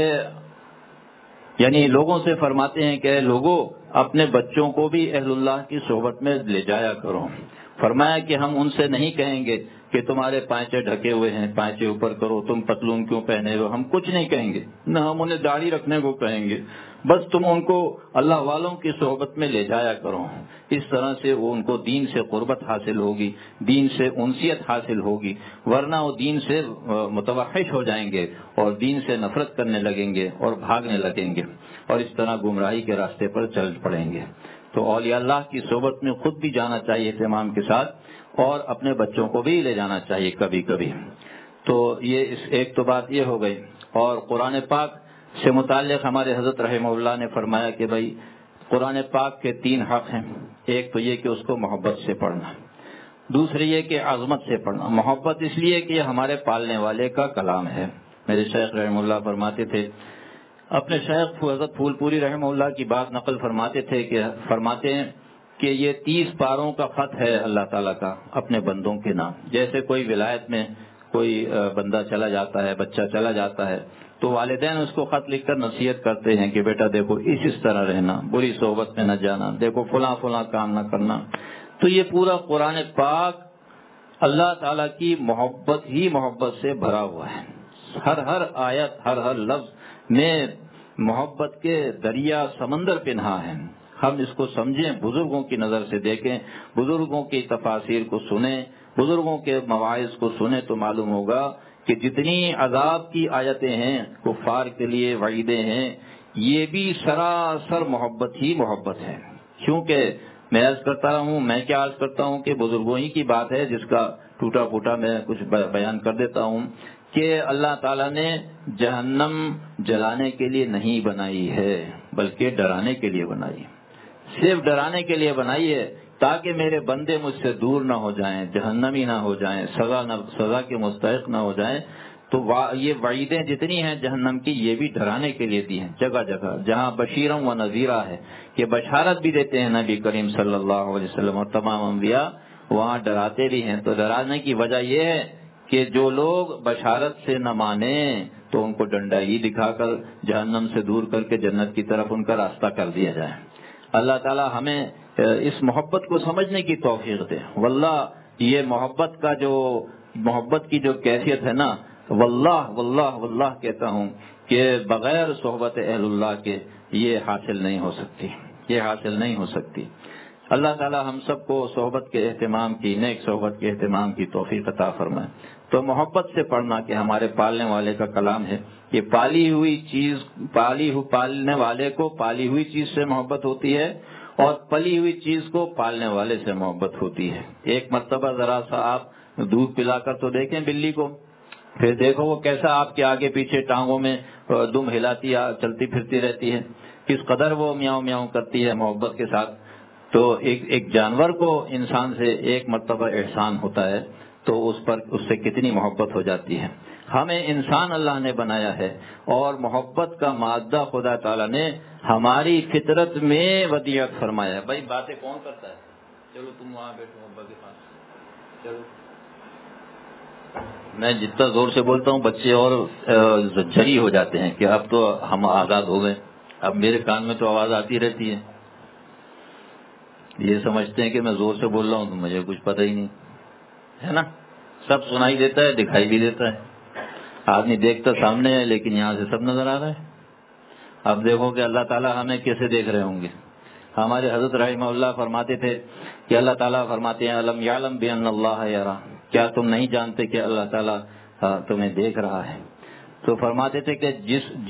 یعنی لوگوں سے فرماتے ہیں کہ لوگوں اپنے بچوں کو بھی اہل اللہ کی صحبت میں لے جایا کرو۔ فرمایا کہ ہم ان سے نہیں کہیں گے کہ تمہارے پائچے ڈھکے ہوئے ہیں، پائچے اوپر کرو، تم پتلون کیوں پہنے ہو، ہم کچھ نہیں کہیں گے، نہ ہم انہیں داڑھی رکھنے کو کہیں گے، بس تم ان کو اللہ والوں کی صحبت میں لے جایا کرو۔ اس طرح سے وہ ان کو دین سے قربت حاصل ہوگی، دین سے انسیت حاصل ہوگی، ورنہ وہ دین سے متوحش ہو جائیں گے اور دین سے نفرت کرنے لگیں گے اور بھاگنے لگیں گے، اور اس طرح گمراہی کے راستے پر چل پڑیں گے۔ تو اولیاء اللہ کی صحبت میں خود بھی جانا چاہیے اہتمام کے ساتھ، اور اپنے بچوں کو بھی لے جانا چاہیے کبھی کبھی۔ تو یہ ایک تو بات یہ ہو گئی، اور قرآن پاک سے متعلق ہمارے حضرت رحمہ اللہ نے فرمایا کہ بھائی قرآن پاک کے 3 حق ہیں، ایک تو یہ کہ اس کو محبت سے پڑھنا، دوسری یہ کہ عظمت سے پڑھنا۔ محبت اس لیے کہ یہ ہمارے پالنے والے کا کلام ہے۔ میرے شیخ رحمہ اللہ فرماتے تھے، اپنے شیخ حضرت پھول پوری رحمہ اللہ کی بات نقل فرماتے تھے کہ فرماتے ہیں کہ یہ 30 پاروں کا خط ہے اللہ تعالیٰ کا اپنے بندوں کے نام۔ جیسے کوئی ولایت میں کوئی بندہ چلا جاتا ہے، بچہ چلا جاتا ہے، تو والدین اس کو خط لکھ کر نصیحت کرتے ہیں کہ بیٹا دیکھو اس طرح رہنا، بری صحبت میں نہ جانا، دیکھو فلاں کام نہ کرنا۔ تو یہ پورا قرآن پاک اللہ تعالیٰ کی محبت ہی محبت سے بھرا ہوا ہے، ہر آیت ہر لفظ میں محبت کے دریا سمندر پنہا ہے. ہم اس کو سمجھیں، بزرگوں کی نظر سے دیکھیں، بزرگوں کی تفاسیر کو سنیں، بزرگوں کے مواعظ کو سنیں تو معلوم ہوگا کہ جتنی عذاب کی آیتیں ہیں کفار کے لیے، وعیدیں ہیں، یہ بھی سراسر محبت ہی محبت ہے. کیونکہ میں عرض کرتا ہوں، میں کیا عرض کرتا ہوں کہ بزرگوں ہی کی بات ہے، جس کا ٹوٹا پھوٹا میں کچھ بیان کر دیتا ہوں کہ اللہ تعالیٰ نے جہنم جلانے کے لیے نہیں بنائی ہے بلکہ ڈرانے کے لیے بنائی ہے. صرف ڈرانے کے لیے بنائی ہے تاکہ میرے بندے مجھ سے دور نہ ہو جائیں، جہنمی نہ ہو جائیں، سزا کے مستحق نہ ہو جائیں. تو یہ وعیدیں جتنی ہیں جہنم کی، یہ بھی ڈرانے کے لیے دی ہیں. جگہ جگہ جہاں بشیرم و نذیرہ ہے کہ بشارت بھی دیتے ہیں نبی کریم صلی اللہ علیہ وسلم اور تمام انبیاء، وہاں ڈراتے بھی ہیں. تو ڈرانے کی وجہ یہ ہے کہ جو لوگ بشارت سے نہ مانیں تو ان کو ڈنڈا ہی دکھا کر جہنم سے دور کر کے جنت کی طرف ان کا راستہ کر دیا جائے. اللہ تعالی ہمیں اس محبت کو سمجھنے کی توفیق دے. واللہ یہ محبت کی جو کیفیت ہے نا، واللہ واللہ واللہ کہتا ہوں کہ بغیر صحبت اہل اللہ کے یہ حاصل نہیں ہو سکتی، یہ حاصل نہیں ہو سکتی. اللہ تعالی ہم سب کو صحبت کے اہتمام کی، نیک صحبت کے اہتمام کی توفیق عطا فرمائے. تو محبت سے پڑھنا کہ ہمارے پالنے والے کا کلام ہے، یہ پالنے والے کو پالی ہوئی چیز سے محبت ہوتی ہے اور پلی ہوئی چیز کو پالنے والے سے محبت ہوتی ہے. ایک مرتبہ ذرا سا آپ دودھ پلا کر تو دیکھیں بلی کو، پھر دیکھو وہ کیسا آپ کے آگے پیچھے ٹانگوں میں دم ہلاتی چلتی پھرتی رہتی ہے، کس قدر وہ میاؤں میاؤں کرتی ہے محبت کے ساتھ. تو ایک جانور کو انسان سے ایک مرتبہ احسان ہوتا ہے تو اس سے کتنی محبت ہو جاتی ہے. ہمیں انسان اللہ نے بنایا ہے اور محبت کا مادہ خدا تعالیٰ نے ہماری فطرت میں ودیعت فرمایا ہے. بھائی باتیں کون کرتا ہے؟ چلو تم وہاں بیٹھو ابا کے پاس. چلو میں جتنا زور سے بولتا ہوں بچے اور جھری ہو جاتے ہیں کہ اب تو ہم آزاد ہو گئے، اب میرے کان میں تو آواز آتی رہتی ہے. یہ سمجھتے ہیں کہ میں زور سے بول رہا ہوں تو مجھے کچھ پتہ ہی نہیں ہے نا. سب سنائی دیتا ہے، دکھائی بھی دیتا ہے. آدمی دیکھتا سامنے ہے لیکن یہاں سے سب نظر آ رہا ہے. اب دیکھو کہ اللہ تعالیٰ ہمیں کیسے دیکھ رہے ہوں گے. ہمارے حضرت رحمہ اللہ فرماتے تھے کہ اللہ تعالیٰ فرماتے ہیں الم یعلم بان اللہ یرا، کیا تم نہیں جانتے کہ اللہ تعالیٰ تمہیں دیکھ رہا ہے. تو فرماتے تھے کہ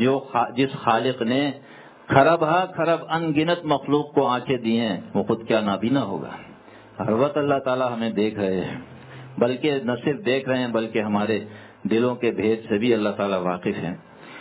جس خالق نے خرب ان گنت مخلوق کو آنکھیں دی ہیں وہ خود کیا نابینا ہوگا. ہر وقت اللہ تعالیٰ ہمیں دیکھ رہے ہیں، بلکہ نہ صرف دیکھ رہے ہیں بلکہ ہمارے دلوں کے بھید سے بھی اللہ تعالیٰ واقف ہیں.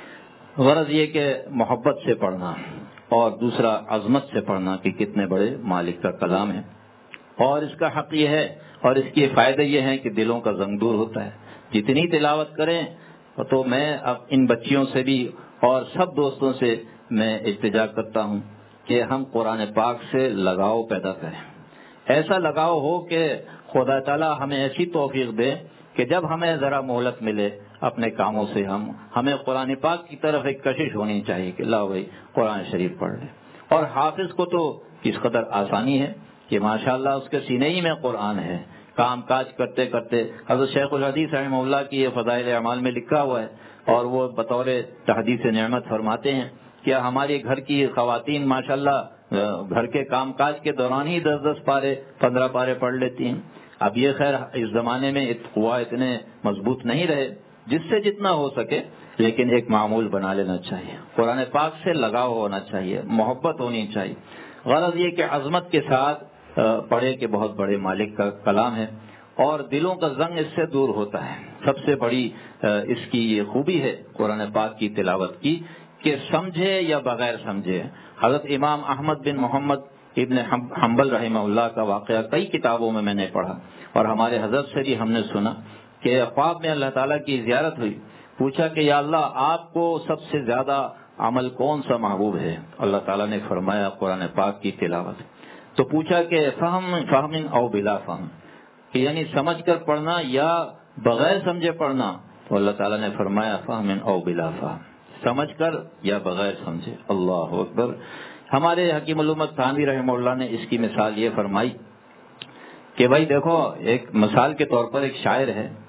غرض یہ کہ محبت سے پڑھنا اور دوسرا عظمت سے پڑھنا کہ کتنے بڑے مالک کا کلام ہے، اور اس کا حق یہ ہے اور اس کے فائدے یہ ہیں کہ دلوں کا زنگ دور ہوتا ہے. جتنی تلاوت کریں تو میں اب ان بچیوں سے بھی اور سب دوستوں سے میں التجا کرتا ہوں کہ ہم قرآن پاک سے لگاؤ پیدا کریں. ایسا لگاؤ ہو کہ خدا تعالیٰ ہمیں ایسی توفیق دے کہ جب ہمیں ذرا مہلت ملے اپنے کاموں سے ہمیں قرآن پاک کی طرف ایک کشش ہونی چاہیے کہ لاؤ بھائی قرآن شریف پڑھ لیں. اور حافظ کو تو کس قدر آسانی ہے کہ ماشاءاللہ اس کے سینے ہی میں قرآن ہے. کام کاج کرتے کرتے حضرت شیخ الحدیث رحمہ اللہ کی یہ فضائل اعمال میں لکھا ہوا ہے اور وہ بطور تحدیث نعمت فرماتے ہیں کہ ہماری گھر کی خواتین ماشاءاللہ گھر کے کام کاج کے دوران ہی 10 پارے 15 پارے پڑھ لیتی ہیں. اب یہ خیر اس زمانے میں کنواں اتنے مضبوط نہیں رہے، جس سے جتنا ہو سکے لیکن ایک معمول بنا لینا چاہیے. قرآن پاک سے لگاؤ ہونا چاہیے، محبت ہونی چاہیے. غرض یہ کہ عظمت کے ساتھ پڑھے کہ بہت بڑے مالک کا کلام ہے اور دلوں کا زنگ اس سے دور ہوتا ہے. سب سے بڑی اس کی یہ خوبی ہے قرآن پاک کی تلاوت کی کہ سمجھے یا بغیر سمجھے. حضرت امام احمد بن محمد ابن حنبل رحمہ اللہ کا واقعہ کئی کتابوں میں نے پڑھا اور ہمارے حضرت سے بھی ہم نے سنا کہ خواب میں اللہ تعالیٰ کی زیارت ہوئی. پوچھا کہ یا اللہ آپ کو سب سے زیادہ عمل کون سا محبوب ہے؟ اللہ تعالیٰ نے فرمایا قرآن پاک کی تلاوت. تو پوچھا کہ فہم او بلا فہم، کہ یعنی سمجھ کر پڑھنا یا بغیر سمجھے پڑھنا؟ تو اللہ تعالیٰ نے فرمایا فہم او بلا فہم، سمجھ کر یا بغیر سمجھے. اللہ اکبر. ہمارے حکیم الامت تھانوی رحمہ اللہ نے اس کی مثال یہ فرمائی کہ بھائی دیکھو، ایک مثال کے طور پر ایک شاعر ہے،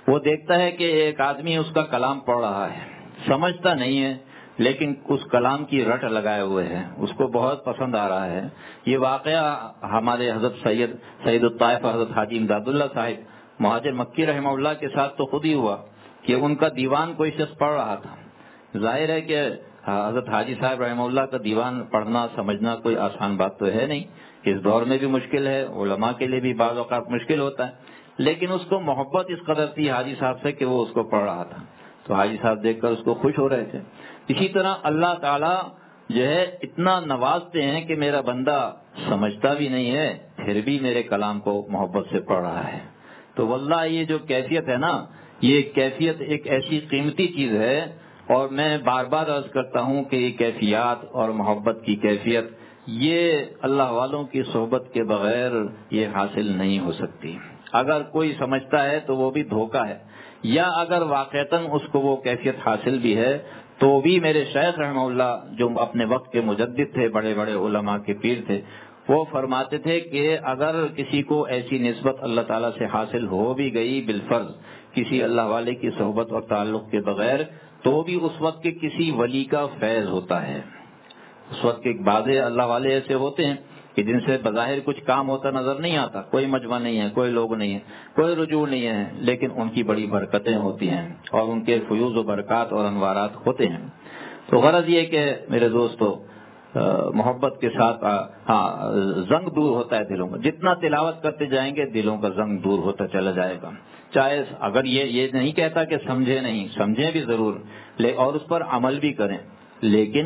وہ دیکھتا ہے کہ ایک آدمی اس کا کلام پڑھ رہا ہے، سمجھتا نہیں ہے لیکن اس کلام کی رٹ لگائے ہوئے ہے، اس کو بہت پسند آ رہا ہے۔ یہ واقعہ ہمارے حضرت سید الطائف حضرت حاجی امداد اللہ صاحب مہاجر مکی رحمہ اللہ کے ساتھ تو خود ہی ہوا کہ ان کا دیوان کوئی شخص پڑھ رہا تھا۔ ظاہر ہے کہ حضرت حاجی صاحب رحمہ اللہ کا دیوان پڑھنا سمجھنا کوئی آسان بات تو ہے نہیں، اس دور میں بھی مشکل ہے، علماء کے لیے بھی بعض اوقات مشکل ہوتا ہے، لیکن اس کو محبت اس قدر تھی حاجی صاحب سے کہ وہ اس کو پڑھ رہا تھا، تو حاجی صاحب دیکھ کر اس کو خوش ہو رہے تھے۔ اسی طرح اللہ تعالیٰ جو ہے اتنا نوازتے ہیں کہ میرا بندہ سمجھتا بھی نہیں ہے پھر بھی میرے کلام کو محبت سے پڑھ رہا ہے۔ تو واللہ یہ جو کیفیت ہے نا، یہ کیفیت ایک ایسی قیمتی چیز ہے، اور میں بار بار عرض کرتا ہوں کہ یہ کیفیات اور محبت کی کیفیت یہ اللہ والوں کی صحبت کے بغیر یہ حاصل نہیں ہو سکتی۔ اگر کوئی سمجھتا ہے تو وہ بھی دھوکہ ہے، یا اگر واقعتاً اس کو وہ کیفیت حاصل بھی ہے تو بھی میرے شیخ رحمہ اللہ جو اپنے وقت کے مجدد تھے، بڑے بڑے علماء کے پیر تھے، وہ فرماتے تھے کہ اگر کسی کو ایسی نسبت اللہ تعالیٰ سے حاصل ہو بھی گئی بالفرض کسی اللہ والے کی صحبت اور تعلق کے بغیر، تو بھی اس وقت کے کسی ولی کا فیض ہوتا ہے۔ اس وقت کے بعض اللہ والے ایسے ہوتے ہیں کہ جن سے بظاہر کچھ کام ہوتا نظر نہیں آتا، کوئی مجمع نہیں ہے، کوئی لوگ نہیں ہے، کوئی رجوع نہیں ہے، لیکن ان کی بڑی برکتیں ہوتی ہیں اور ان کے فیوز و برکات اور انوارات ہوتے ہیں۔ تو غرض یہ کہ میرے دوستو، محبت کے ساتھ زنگ دور ہوتا ہے دلوں کا، جتنا تلاوت کرتے جائیں گے دلوں کا زنگ دور ہوتا چلا جائے گا۔ چاہے اگر یہ نہیں کہتا کہ سمجھے نہیں، سمجھیں بھی ضرور اور اس پر عمل بھی کریں، لیکن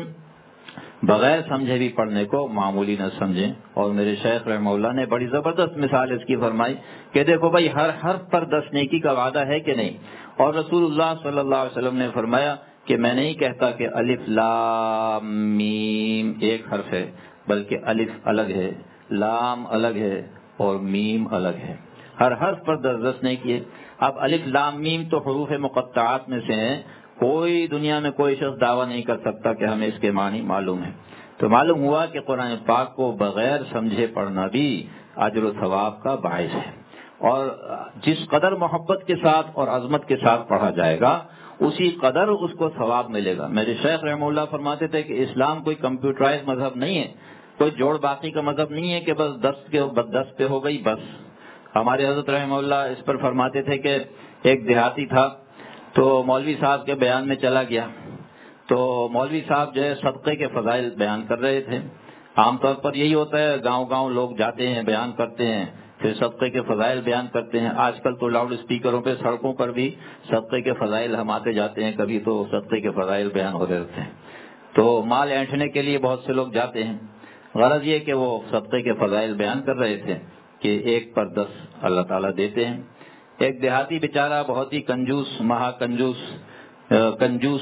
بغیر سمجھے بھی پڑھنے کو معمولی نہ سمجھیں۔ اور میرے شیخ رحمہ اللہ نے بڑی زبردست مثال اس کی فرمائی کہ دیکھو بھائی ہر حرف پر 10 نیکی کا وعدہ ہے کہ نہیں، اور رسول اللہ صلی اللہ علیہ وسلم نے فرمایا کہ میں نہیں کہتا کہ الف لام میم ایک حرف ہے، بلکہ الف الگ ہے، لام الگ ہے اور میم الگ ہے، ہر حرف پر 10 نیکی ہے۔ اب الف لام میم تو حروف مقطعات میں سے ہیں، کوئی دنیا میں کوئی شخص دعویٰ نہیں کر سکتا کہ ہمیں اس کے معنی معلوم ہے۔ تو معلوم ہوا کہ قرآن پاک کو بغیر سمجھے پڑھنا بھی اجر و ثواب کا باعث ہے، اور جس قدر محبت کے ساتھ اور عظمت کے ساتھ پڑھا جائے گا اسی قدر اس کو ثواب ملے گا۔ میرے شیخ رحمہ اللہ فرماتے تھے کہ اسلام کوئی کمپیوٹرائز مذہب نہیں ہے، کوئی جوڑ باقی کا مذہب نہیں ہے کہ بس 10 پہ ہو گئی بس۔ ہمارے حضرت رحمہ اللہ اس پر فرماتے تھے کہ ایک دیہاتی تھا تو مولوی صاحب کے بیان میں چلا گیا، تو مولوی صاحب جو ہے صدقے کے فضائل بیان کر رہے تھے۔ عام طور پر یہی ہوتا ہے، گاؤں گاؤں لوگ جاتے ہیں، بیان کرتے ہیں، پھر صدقے کے فضائل بیان کرتے ہیں۔ آج کل تو لاؤڈ اسپیکروں پہ سڑکوں پر بھی صدقے کے فضائل ہم آتے جاتے ہیں، کبھی تو صدقے کے فضائل بیان ہو رہے ہوتے ہیں، تو مال اینٹھنے کے لیے بہت سے لوگ جاتے ہیں۔ غرض یہ کہ وہ صدقے کے فضائل بیان کر رہے تھے کہ 1 پر 10 اللہ تعالیٰ دیتے ہیں۔ ایک دیہاتی بیچارہ بہت ہی کنجوس، مہا کنجوس، کنجوس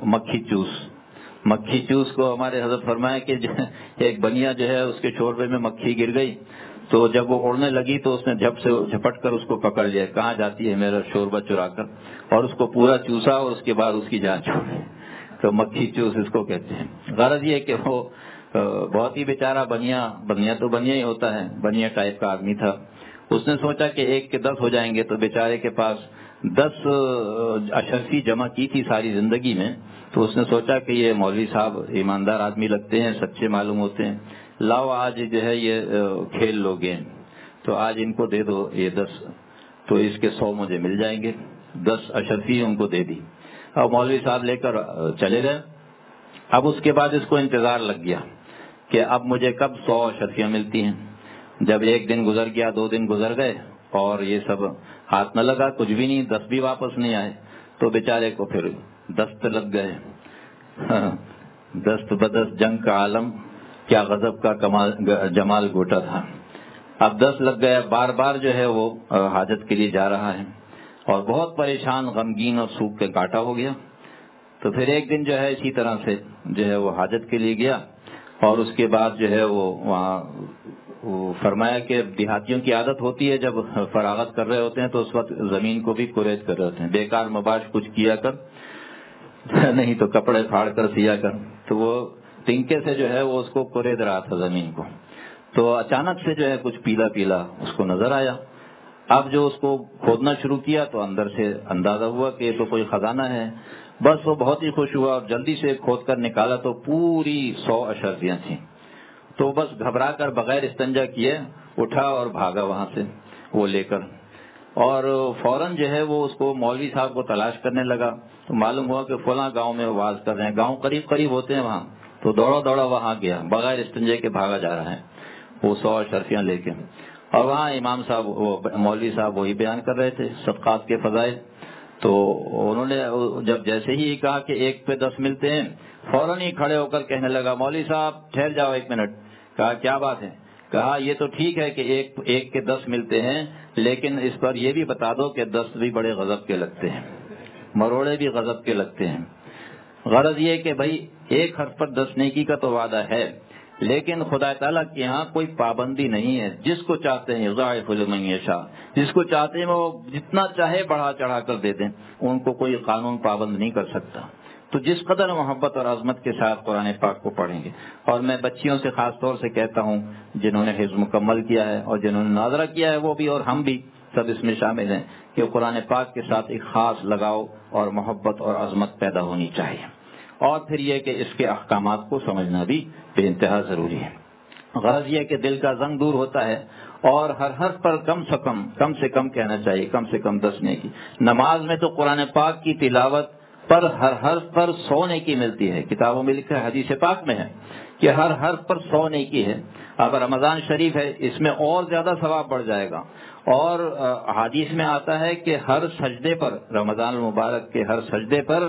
مکھی چوس کو ہمارے حضرت فرمایا کہ ایک بنیا جو ہے اس کے شوربے میں مکھی گر گئی، تو جب وہ اڑنے لگی تو اس نے جھپٹ کر اس کو پکڑ لیا، کہاں جاتی ہے میرا شوربہ چرا کر، اور اس کو پورا چوسا اور اس کے بعد اس کی جان چھوڑی، تو مکھی چوس اس کو کہتے ہیں۔ غرض یہ کہ وہ بہت ہی بیچارہ بنیا تو بنیا ہی ہوتا ہے، بنیا ٹائپ کا آدمی تھا۔ اس نے سوچا کہ 1 کے 10 ہو جائیں گے، تو بیچارے کے پاس 10 اشرفی جمع کی تھی ساری زندگی میں، تو اس نے سوچا کہ یہ مولوی صاحب ایماندار آدمی لگتے ہیں، سچے معلوم ہوتے ہیں، لاؤ آج جو ہے یہ کھیل لو گیم، تو آج ان کو دے دو یہ 10، تو اس کے 100 مجھے مل جائیں گے۔ 10 اشرفی ان کو دے دی، اور مولوی صاحب لے کر چلے گئے۔ اب اس کے بعد اس کو انتظار لگ گیا کہ اب مجھے کب 100 اشرفیاں ملتی ہیں۔ جب 1 دن گزر گیا، 2 دن گزر گئے اور یہ سب ہاتھ نہ لگا، کچھ بھی نہیں، 10 بھی واپس نہیں آئے، تو بیچارے کو پھر دست لگ گئے۔ دست بدست جنگ کا عالم، کیا غضب کا جمال گوٹا تھا۔ اب 10 لگ گئے، بار بار جو ہے وہ حاجت کے لیے جا رہا ہے اور بہت پریشان، غمگین اور سوکھ کے کاٹا ہو گیا۔ تو پھر ایک دن جو ہے اسی طرح سے جو ہے وہ حاجت کے لیے گیا، اور اس کے بعد جو ہے وہ وہاں فرمایا کہ دیہاتیوں کی عادت ہوتی ہے جب فراغت کر رہے ہوتے ہیں تو اس وقت زمین کو بھی کوریت کر رہے ہوتے ہیں، بیکار مباش کچھ کیا کر نہیں تو کپڑے پھاڑ کر سیا کر، تو وہ تنکے سے جو ہے وہ اس کو کورید رہا تھا زمین کو، تو اچانک سے جو ہے کچھ پیلا پیلا اس کو نظر آیا، اب جو اس کو کھودنا شروع کیا تو اندر سے اندازہ ہوا کہ یہ تو کوئی خزانہ ہے. بس وہ بہت ہی خوش ہوا اور جلدی سے کھود کر نکالا تو پوری 100 اشرفیاں تھیں. تو بس گھبرا کر بغیر استنجا کیے اٹھا اور بھاگا وہاں سے وہ لے کر, اور فوراً جو ہے وہ اس کو مولوی صاحب کو تلاش کرنے لگا. تو معلوم ہوا کہ فلاں گاؤں میں واز کر رہے ہیں, گاؤں قریب قریب ہوتے ہیں وہاں. تو دوڑا دوڑا وہاں گیا, بغیر استنجے کے بھاگا جا رہا ہے وہ 100 اشرفیاں لے کے. اور وہاں امام صاحب مولوی صاحب وہی بیان کر رہے تھے صدقات کے فضائل. تو انہوں نے جب جیسے ہی کہا کہ 1 پہ 10 ملتے ہیں, فوراً ہی کھڑے ہو کر کہنے لگا مولوی صاحب ٹھہر جاؤ 1 منٹ. کہا کیا بات ہے؟ کہا یہ تو ٹھیک ہے کہ 1 کے 10 ملتے ہیں, لیکن اس پر یہ بھی بتا دو کہ 10 بھی بڑے غضب کے لگتے ہیں, مروڑے بھی غضب کے لگتے ہیں. غرض یہ کہ بھائی 1 حرف پر 10 نیکی کا تو وعدہ ہے, لیکن خدا تعالیٰ کے یہاں کوئی پابندی نہیں ہے. جس کو چاہتے ہیں یضاعف لمن یشاء, جس کو چاہتے ہیں وہ جتنا چاہے بڑھا چڑھا کر دے دیں, ان کو کوئی قانون پابند نہیں کر سکتا. تو جس قدر محبت اور عظمت کے ساتھ قرآن پاک کو پڑھیں گے, اور میں بچیوں سے خاص طور سے کہتا ہوں جنہوں نے حفظ مکمل کیا ہے اور جنہوں نے ناظرہ کیا ہے, وہ بھی اور ہم بھی سب اس میں شامل ہیں, کہ قرآن پاک کے ساتھ ایک خاص لگاؤ اور محبت اور عظمت پیدا ہونی چاہیے. اور پھر یہ کہ اس کے احکامات کو سمجھنا بھی بے انتہا ضروری ہے. غرض یہ کہ دل کا زنگ دور ہوتا ہے, اور ہر حرف پر کم سے کم کہنا چاہیے, کم سے کم 10 نیکی. نماز میں تو قرآن پاک کی تلاوت پر ہر حرف پر 100 نیکی ملتی ہے. کتابوں میں لکھا ہے, حدیث پاک میں ہے کہ ہر حرف پر 100 نیکی ہے. اب رمضان شریف ہے, اس میں اور زیادہ ثواب بڑھ جائے گا. اور حدیث میں آتا ہے کہ ہر سجدے پر, رمضان المبارک کے ہر سجدے پر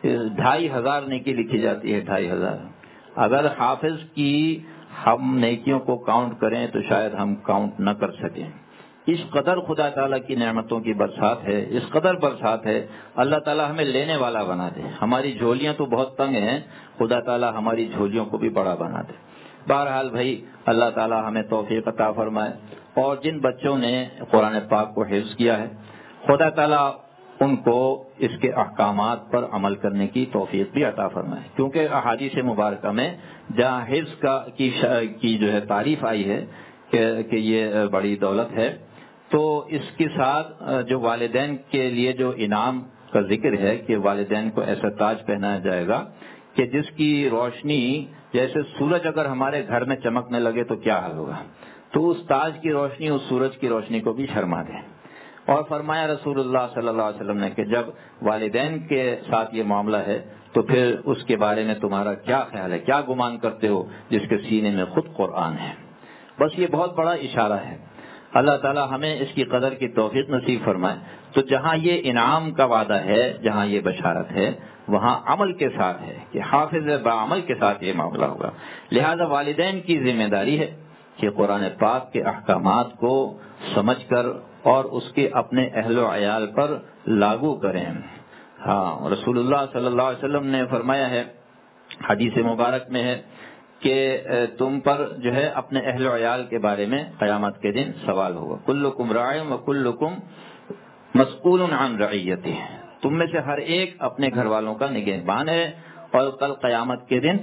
2500 نیکی لکھی جاتی ہے. 2500. اگر حافظ کی ہم نیکیوں کو کاؤنٹ کریں تو شاید ہم کاؤنٹ نہ کر سکیں. اس قدر خدا تعالیٰ کی نعمتوں کی برسات ہے, اس قدر برسات ہے. اللہ تعالیٰ ہمیں لینے والا بنا دے. ہماری جھولیاں تو بہت تنگ ہیں, خدا تعالیٰ ہماری جھولیوں کو بھی بڑا بنا دے. بہرحال بھائی اللہ تعالیٰ ہمیں توفیق عطا فرمائے. اور جن بچوں نے قرآن پاک کو حفظ کیا ہے, خدا تعالیٰ ان کو اس کے احکامات پر عمل کرنے کی توفیق بھی عطا فرمائے. کیونکہ احادیث مبارکہ میں جہاں حفظ کی جو ہے تعریف آئی ہے کہ یہ بڑی دولت ہے, تو اس کے ساتھ جو والدین کے لیے جو انعام کا ذکر ہے کہ والدین کو ایسا تاج پہنایا جائے گا کہ جس کی روشنی جیسے سورج اگر ہمارے گھر میں چمکنے لگے تو کیا حال ہوگا, تو اس تاج کی روشنی اس سورج کی روشنی کو بھی شرما دے. اور فرمایا رسول اللہ صلی اللہ علیہ وسلم نے کہ جب والدین کے ساتھ یہ معاملہ ہے تو پھر اس کے بارے میں تمہارا کیا خیال ہے, کیا گمان کرتے ہو جس کے سینے میں خود قرآن ہے. بس یہ بہت بڑا اشارہ ہے. اللہ تعالی ہمیں اس کی قدر کی توفیق نصیب فرمائے. تو جہاں یہ انعام کا وعدہ ہے, جہاں یہ بشارت ہے, وہاں عمل کے ساتھ ہے کہ حافظ بعمل کے ساتھ یہ معاملہ ہوگا. لہذا والدین کی ذمہ داری ہے کہ قرآن پاک کے احکامات کو سمجھ کر اور اس کے اپنے اہل و عیال پر لاگو کریں. ہاں, رسول اللہ صلی اللہ علیہ وسلم نے فرمایا ہے, حدیث مبارک میں ہے کہ تم پر جو ہے اپنے اہل و عیال کے بارے میں قیامت کے دن سوال ہوگا. کلکم راع و کلکم مسئول عن رعیتہ, تم میں سے ہر ایک اپنے گھر والوں کا نگہبان ہے, اور کل قیامت کے دن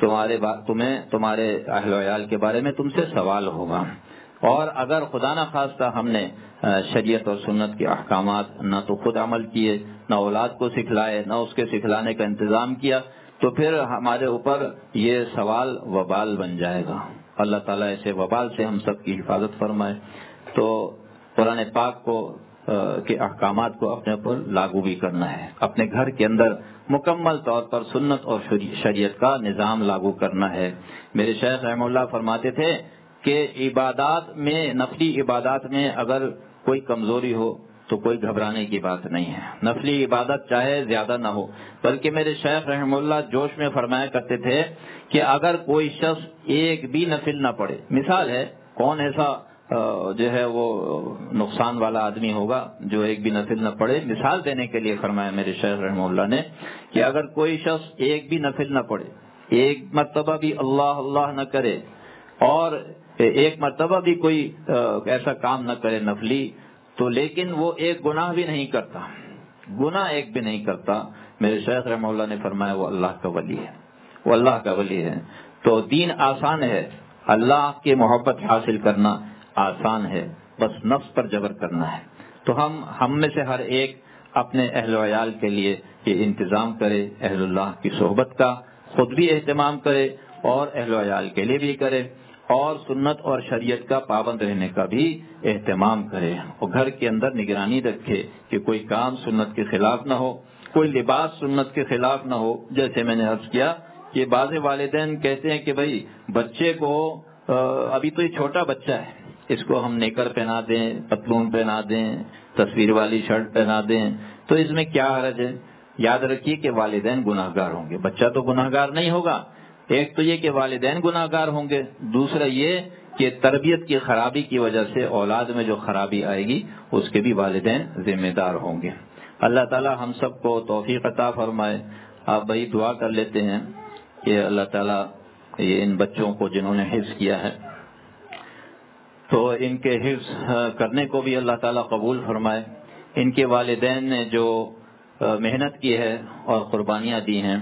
تمہارے اہل و عیال کے بارے میں تم سے سوال ہوگا. اور اگر خدا نہ خواستہ ہم نے شریعت اور سنت کے احکامات نہ تو خود عمل کیے, نہ اولاد کو سکھلائے, نہ اس کے سکھلانے کا انتظام کیا, تو پھر ہمارے اوپر یہ سوال وبال بن جائے گا. اللہ تعالیٰ ایسے وبال سے ہم سب کی حفاظت فرمائے. تو قرآن پاک کو کے احکامات کو اپنے اوپر لاگو بھی کرنا ہے, اپنے گھر کے اندر مکمل طور پر سنت اور شریعت کا نظام لاگو کرنا ہے. میرے شیخ رحمہ اللہ فرماتے تھے کہ عبادات میں, نفلی عبادات میں اگر کوئی کمزوری ہو تو کوئی گھبرانے کی بات نہیں ہے. نفلی عبادت چاہے زیادہ نہ ہو, بلکہ میرے شیخ رحمہ اللہ جوش میں فرمایا کرتے تھے کہ اگر کوئی شخص ایک بھی نفل نہ پڑھے, مثال ہے کون ایسا جو ہے وہ نقصان والا آدمی ہوگا جو ایک بھی نفل نہ پڑھے, مثال دینے کے لیے فرمایا میرے شیخ رحمہ اللہ نے کہ اگر کوئی شخص ایک بھی نفل نہ پڑھے, ایک مرتبہ بھی اللہ اللہ نہ کرے, اور ایک مرتبہ بھی کوئی ایسا کام نہ کرے نفلی, تو لیکن وہ ایک گناہ بھی نہیں کرتا, گناہ ایک بھی نہیں کرتا, میرے شیخ رحمہ اللہ نے فرمایا وہ اللہ کا ولی ہے, وہ اللہ کا ولی ہے. تو دین آسان ہے, اللہ کی محبت حاصل کرنا آسان ہے, بس نفس پر جبر کرنا ہے۔ تو ہم میں سے ہر ایک اپنے اہل و عیال کے لیے یہ انتظام کرے، اہل اللہ کی صحبت کا خود بھی اہتمام کرے اور اہل و عیال کے لیے بھی کرے، اور سنت اور شریعت کا پابند رہنے کا بھی اہتمام کرے، اور گھر کے اندر نگرانی رکھے کہ کوئی کام سنت کے خلاف نہ ہو، کوئی لباس سنت کے خلاف نہ ہو۔ جیسے میں نے عرض کیا کہ بعض والدین کہتے ہیں کہ بھائی بچے کو ابھی تو یہ چھوٹا بچہ ہے، اس کو ہم نیکر پہنا دیں، پتلون پہنا دیں، تصویر والی شرٹ پہنا دیں، تو اس میں کیا حرج ہے؟ یاد رکھیے کہ والدین گناہ گار ہوں گے، بچہ تو گناہ گار نہیں ہوگا۔ ایک تو یہ کہ والدین گناہ گار ہوں گے، دوسرا یہ کہ تربیت کی خرابی کی وجہ سے اولاد میں جو خرابی آئے گی اس کے بھی والدین ذمہ دار ہوں گے۔ اللہ تعالی ہم سب کو توفیق عطا فرمائے۔ آپ بھائی دعا کر لیتے ہیں کہ اللہ تعالی یہ ان بچوں کو جنہوں نے حفظ کیا ہے تو ان کے حفظ کرنے کو بھی اللہ تعالیٰ قبول فرمائے، ان کے والدین نے جو محنت کی ہے اور قربانیاں دی ہیں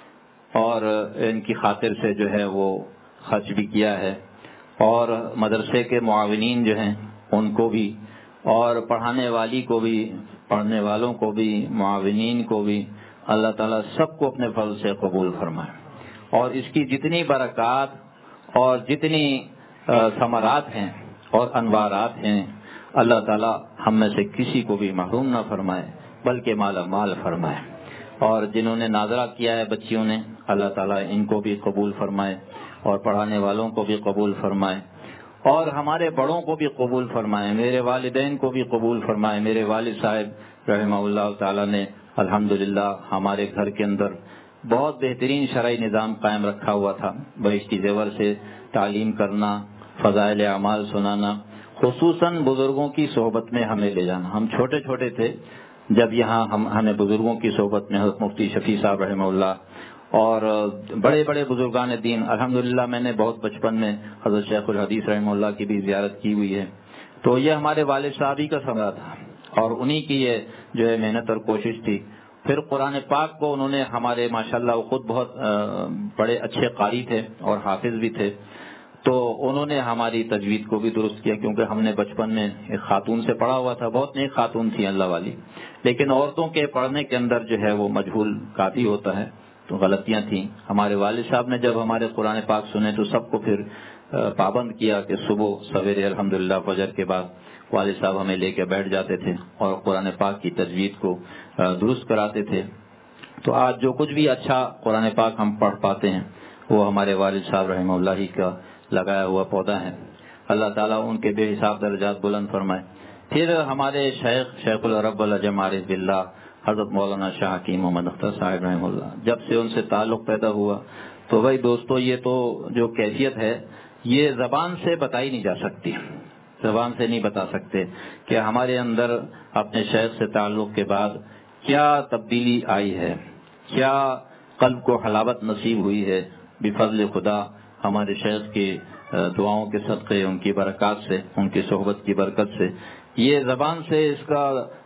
اور ان کی خاطر سے جو ہے وہ خرچ بھی کیا ہے، اور مدرسے کے معاونین جو ہیں ان کو بھی، اور پڑھانے والی کو بھی، پڑھنے والوں کو بھی، معاونین کو بھی اللہ تعالیٰ سب کو اپنے فضل سے قبول فرمائے، اور اس کی جتنی برکات اور جتنی ثمرات ہیں اور انوارات ہیں اللہ تعالیٰ ہم میں سے کسی کو بھی محروم نہ فرمائے بلکہ مالا مال فرمائے، اور جنہوں نے ناظرہ کیا ہے بچیوں نے اللہ تعالیٰ ان کو بھی قبول فرمائے اور پڑھانے والوں کو بھی قبول فرمائے، اور ہمارے بڑوں کو بھی قبول فرمائے، میرے والدین کو بھی قبول فرمائے۔ میرے والد صاحب رحمہ اللہ تعالیٰ نے الحمدللہ ہمارے گھر کے اندر بہت بہترین شرعی نظام قائم رکھا ہوا تھا، بہشتی زیور سے تعلیم کرنا، فضائل اعمال سنانا، خصوصاً بزرگوں کی صحبت میں ہمیں لے جانا۔ ہم چھوٹے چھوٹے تھے جب یہاں ہمیں بزرگوں کی صحبت میں حضرت مفتی شفیع صاحب رحمہ اللہ اور بڑے بڑے بزرگان دین، الحمدللہ میں نے بہت بچپن میں حضرت شیخ الحدیث رحمہ اللہ کی بھی زیارت کی ہوئی ہے، تو یہ ہمارے والد صاحب ہی کا ثمرہ تھا اور انہی کی یہ جو ہے محنت اور کوشش تھی۔ پھر قرآن پاک کو انہوں نے ہمارے ماشاءاللہ وہ خود بہت بڑے اچھے قاری تھے اور حافظ بھی تھے، تو انہوں نے ہماری تجوید کو بھی درست کیا، کیونکہ ہم نے بچپن میں ایک خاتون سے پڑھا ہوا تھا، بہت نیک خاتون تھی اللہ والی، لیکن عورتوں کے پڑھنے کے اندر جو ہے وہ مجہول کافی ہوتا ہے، تو غلطیاں تھیں۔ ہمارے والد صاحب نے جب ہمارے قرآن پاک سنے تو سب کو پھر پابند کیا کہ صبح سویرے الحمدللہ فجر کے بعد والد صاحب ہمیں لے کے بیٹھ جاتے تھے اور قرآن پاک کی تجوید کو درست کراتے تھے۔ تو آج جو کچھ بھی اچھا قرآن پاک ہم پڑھ پاتے ہیں وہ ہمارے والد صاحب رحمہ اللہ ہی کا لگایا ہوا پودا ہے۔ اللہ تعالیٰ ان کے بے حساب درجات بلند فرمائے۔ پھر ہمارے شیخ العرب العجم عارف باللہ حضرت مولانا شاہ حکیم محمد اختر صاحب رحمہ اللہ، جب سے ان سے تعلق پیدا ہوا تو بھائی دوستو یہ تو جو کیفیت ہے یہ زبان سے بتائی نہیں جا سکتی، زبان سے نہیں بتا سکتے کہ ہمارے اندر اپنے شیخ سے تعلق کے بعد کیا تبدیلی آئی ہے، کیا قلب کو حلاوت نصیب ہوئی ہے بفضل خدا ہمارے شیخ کی دعاؤں کے صدقے، ان کی برکات سے، ان کی صحبت کی برکت سے۔ یہ زبان سے اس کا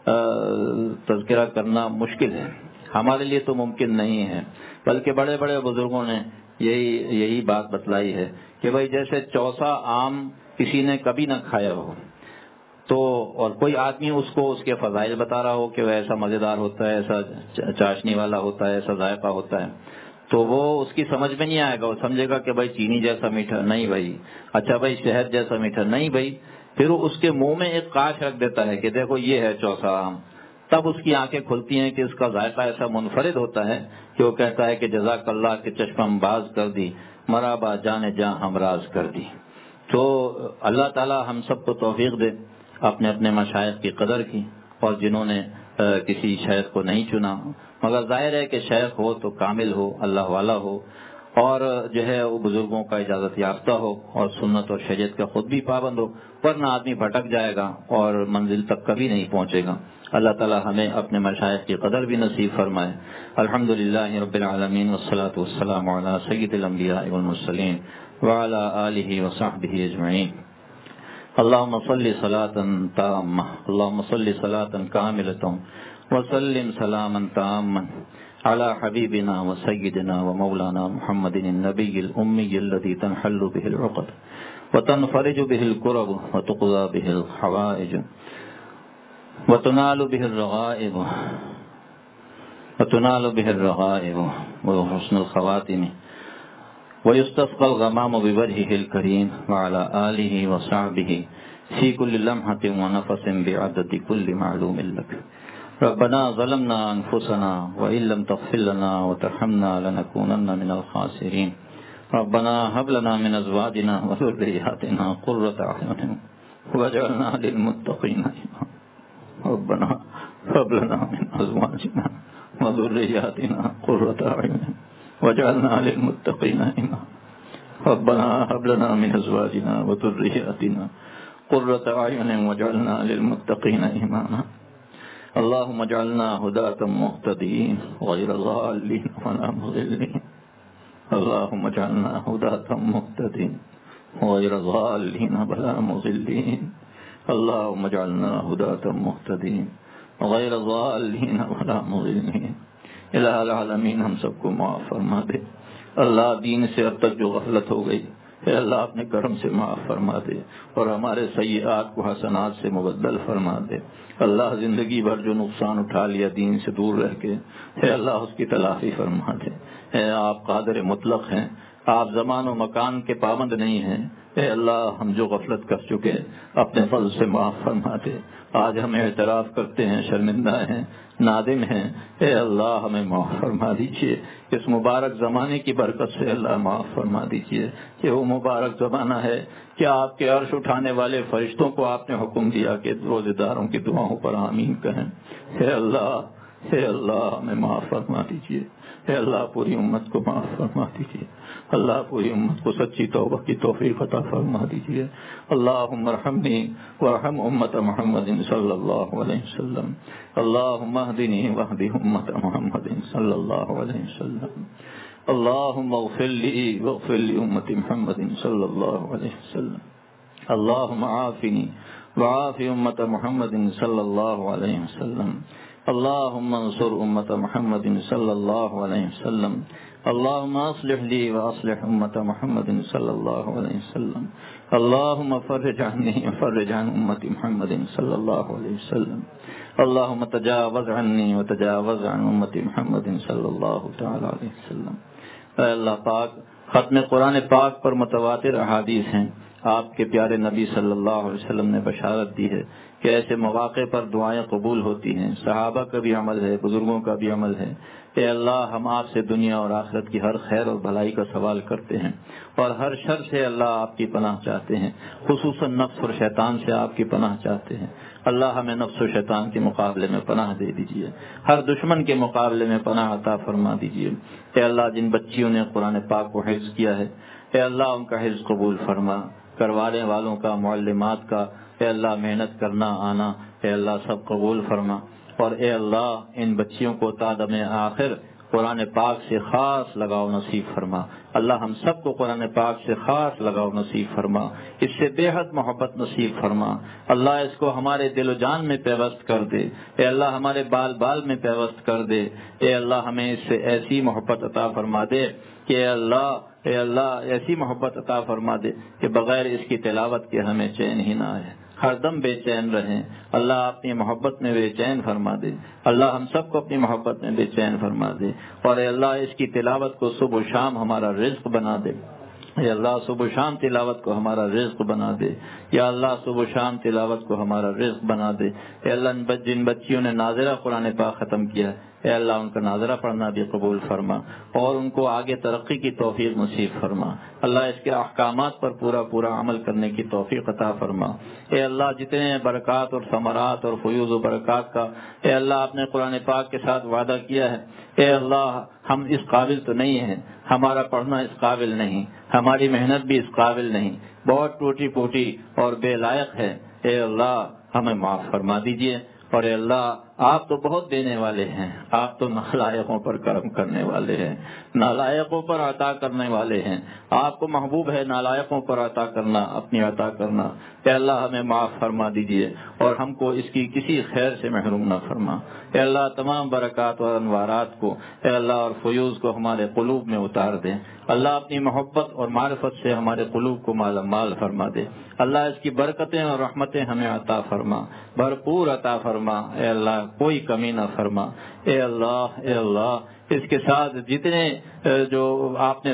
تذکرہ کرنا مشکل ہے، ہمارے لیے تو ممکن نہیں ہے، بلکہ بڑے بڑے بزرگوں نے یہی بات بتلائی ہے کہ بھائی جیسے چوسا آم کسی نے کبھی نہ کھایا ہو تو اور کوئی آدمی اس کو اس کے فضائل بتا رہا ہو کہ وہ ایسا مزیدار ہوتا ہے، ایسا چاشنی والا ہوتا ہے، ایسا ذائقہ ہوتا ہے، تو وہ اس کی سمجھ میں نہیں آئے گا، وہ سمجھے گا کہ بھائی چینی جیسا میٹھا نہیں بھائی، اچھا بھائی شہد جیسا میٹھا نہیں بھائی، پھر وہ اس کے منہ میں ایک قاش رکھ دیتا ہے کہ دیکھو یہ ہے چوسا آم، تب اس کی آنکھیں کھلتی ہیں کہ اس کا ذائقہ ایسا منفرد ہوتا ہے کہ وہ کہتا ہے کہ جزاک اللہ کے چشمم باز کر دی، مرابا جانے جاں ہم راز کر دی۔ تو اللہ تعالی ہم سب کو توفیق دے اپنے اپنے مشائخ کی قدر کی، اور جنہوں نے کسی شیخ کو نہیں چنا، مگر ظاہر ہے کہ شیخ ہو تو کامل ہو، اللہ والا ہو، اور جو ہے وہ بزرگوں کا اجازت یافتہ ہو اور سنت اور شریعت کا خود بھی پابند ہو، ورنہ آدمی بھٹک جائے گا اور منزل تک کبھی نہیں پہنچے گا۔ اللہ تعالی ہمیں اپنے مشائخ کی قدر بھی نصیب فرمائے۔ الحمدللہ رب العالمین والصلاة والسلام علی سید الانبیاء والمرسلین وعلی آلہ وصحبہ اجمعین۔ اللہم صلی صلاۃ تامہ، اللہم صلی صلاۃ کاملۃ وسلم سلاما تاما على حبيبنا وسيدنا ومولانا محمد النبي الأمي الذي تنحل به العقد وتنفرج به الكرب وتقضى به الحوائج وتنال به الرغائب وحسن الخواتم ويستسقى الغمام بوجهه الكريم وعلى آله وصحبه في كل لمحة ونفس بعدد كل معلوم لك. ربنا ظلمنا أنفسنا وإن لم تغفر لنا وترحمنا لنكونن من الخاسرين. ربنا هب لنا من أزواجنا وذرياتنا قرة أعين واجعلنا للمتقين إماما. ربنا هب لنا من أزواجنا وذرياتنا قرة أعين واجعلنا للمتقين إماما. ربنا هب لنا من أزواجنا وذرياتنا قرة أعين واجعلنا للمتقين إماما. اللهم اجعلنا هداة مهتدين غير ضالين ولا مضلين. اللهم اجعلنا هداة مهتدين غير ضالين ولا مضلين. اللهم اجعلنا هداة مهتدين غير ضالين ولا مضلين. الہ العالمین ہم سب کو معاف فرما دے. اللہ دین سے اب تک جو غفلت ہو گئی اے اللہ اپنے کرم سے معاف فرما دے اور ہمارے سیئات کو حسنات سے مبدل فرما دے. اللہ زندگی بھر جو نقصان اٹھا لیا دین سے دور رہ کے اے اللہ اس کی تلافی فرما دے. اے آپ قادر مطلق ہیں، آپ زمان و مکان کے پابند نہیں ہیں. اے اللہ ہم جو غفلت کر چکے اپنے فضل سے معاف فرما دے. آج ہم اعتراف کرتے ہیں، شرمندہ ہیں، نادم ہیں. اے اللہ ہمیں معاف فرما دیجیے. اس مبارک زمانے کی برکت سے اللہ معاف فرما دیجیے. یہ وہ مبارک زمانہ ہے کہ آپ کے عرش اٹھانے والے فرشتوں کو آپ نے حکم دیا کہ روزے داروں کی دعاؤں پر آمین کہیں. اے اللہ ہمیں معاف فرما دیجیے. اے اللہ پوری امت کو معاف فرما دیجیے. اللہ پوری امت کو سچی توبہ کی توفیق عطا فرما دیجیے. اللہم ارحمنی وارحم امت محمد صلی اللہ علیہ وسلم. اللہم اہدنی واہد امت محمد صلی اللہ علیہ وسلم. اللہم اغفر لی واغفر لامت محمد صلی اللہ علیہ وسلم. اللہم عافنی وعاف امت محمد صلی اللہ علیہ وسلم. اللہم انصر امت محمد صلی اللہ علیہ وسلم. اللہم اصلح لی واصلح امت محمد صلی اللہ علیہ وسلم. اللہم فرج عنی فرج عن امت محمد صلی اللہ علیہ وسلم. اللہم تجاوز عنی وتجاوز عن امت محمد صلی اللہ تعالی علیہ وسلم. اے اللہ پاک، ختم قرآن پاک پر متواتر احادیث ہیں. آپ کے پیارے نبی صلی اللہ علیہ وسلم نے بشارت دی ہے کہ ایسے مواقع پر دعائیں قبول ہوتی ہیں. صحابہ کا بھی عمل ہے، بزرگوں کا بھی عمل ہے. اے اللہ ہم آپ سے دنیا اور آخرت کی ہر خیر اور بھلائی کا سوال کرتے ہیں اور ہر شر سے اللہ آپ کی پناہ چاہتے ہیں. خصوصاً نفس اور شیطان سے آپ کی پناہ چاہتے ہیں. اللہ ہمیں نفس و شیطان کے مقابلے میں پناہ دے دیجیے. ہر دشمن کے مقابلے میں پناہ عطا فرما دیجیے. اے اللہ جن بچیوں نے قرآن پاک کو حفظ کیا ہے اے اللہ ان کا حفظ قبول فرما. کروانے والوں کا، معلمات کا اے اللہ محنت کرنا آنا اے اللہ سب قبول فرما. اور اے اللہ ان بچیوں کو تادم آخر قرآن پاک سے خاص لگاؤ نصیب فرما. اللہ ہم سب کو قرآن پاک سے خاص لگاؤ نصیب فرما. اس سے بے حد محبت نصیب فرما. اللہ اس کو ہمارے دل و جان میں پیوست کر دے. اے اللہ ہمارے بال بال میں پیوست کر دے. اے اللہ ہمیں اس سے ایسی محبت عطا فرما دے کہ اے اللہ ایسی محبت عطا فرما دے کہ بغیر اس کی تلاوت کے ہمیں چین ہی نہ آئے، ہر دم بے چین رہیں. اللہ اپنی محبت میں بے چین فرما دے. اللہ ہم سب کو اپنی محبت میں بے چین فرما دے. اور اے اللہ اس کی تلاوت کو صبح و شام ہمارا رزق بنا دے. یا اللہ صبح و شام تلاوت کو ہمارا رزق بنا دے. یا اللہ صبح و شام تلاوت کو ہمارا رزق بنا دے. اے اللہ جن بچیوں نے ناظرہ قرآن پاک ختم کیا اے اللہ ان کا ناظرہ پڑھنا بھی قبول فرما اور ان کو آگے ترقی کی توفیق نصیب فرما. اللہ اس کے احکامات پر پورا عمل کرنے کی توفیق عطا فرما. اے اللہ جتنے برکات اور ثمرات اور فیوز و برکات کا اے اللہ آپ نے قرآن پاک کے ساتھ وعدہ کیا ہے اے اللہ ہم اس قابل تو نہیں ہیں، ہمارا پڑھنا اس قابل نہیں، ہماری محنت بھی اس قابل نہیں، بہت ٹوٹی پوٹی اور بے لائق ہے. اے اللہ ہمیں معاف فرما دیجیے اور اے اللہ آپ تو بہت دینے والے ہیں، آپ تو نالائقوں پر کرم کرنے والے ہیں، نالائقوں پر عطا کرنے والے ہیں، آپ کو محبوب ہے نالائقوں پر عطا کرنا، اپنی عطا کرنا۔ اے اللہ ہمیں معاف فرما دیجئے اور ہم کو اس کی کسی خیر سے محروم نہ فرما۔ اے اللہ تمام برکات اور انوارات کو اے اللہ اور فیوز کو ہمارے قلوب میں اتار دے۔ اللہ اپنی محبت اور معرفت سے ہمارے قلوب کو مالا مال فرما دے۔ اللہ اس کی برکتیں اور رحمتیں ہمیں عطا فرما، بھرپور عطا فرما۔ اے اللہ کوئی کمی نہ فرما۔ اے اللہ اس کے ساتھ جتنے جو آپ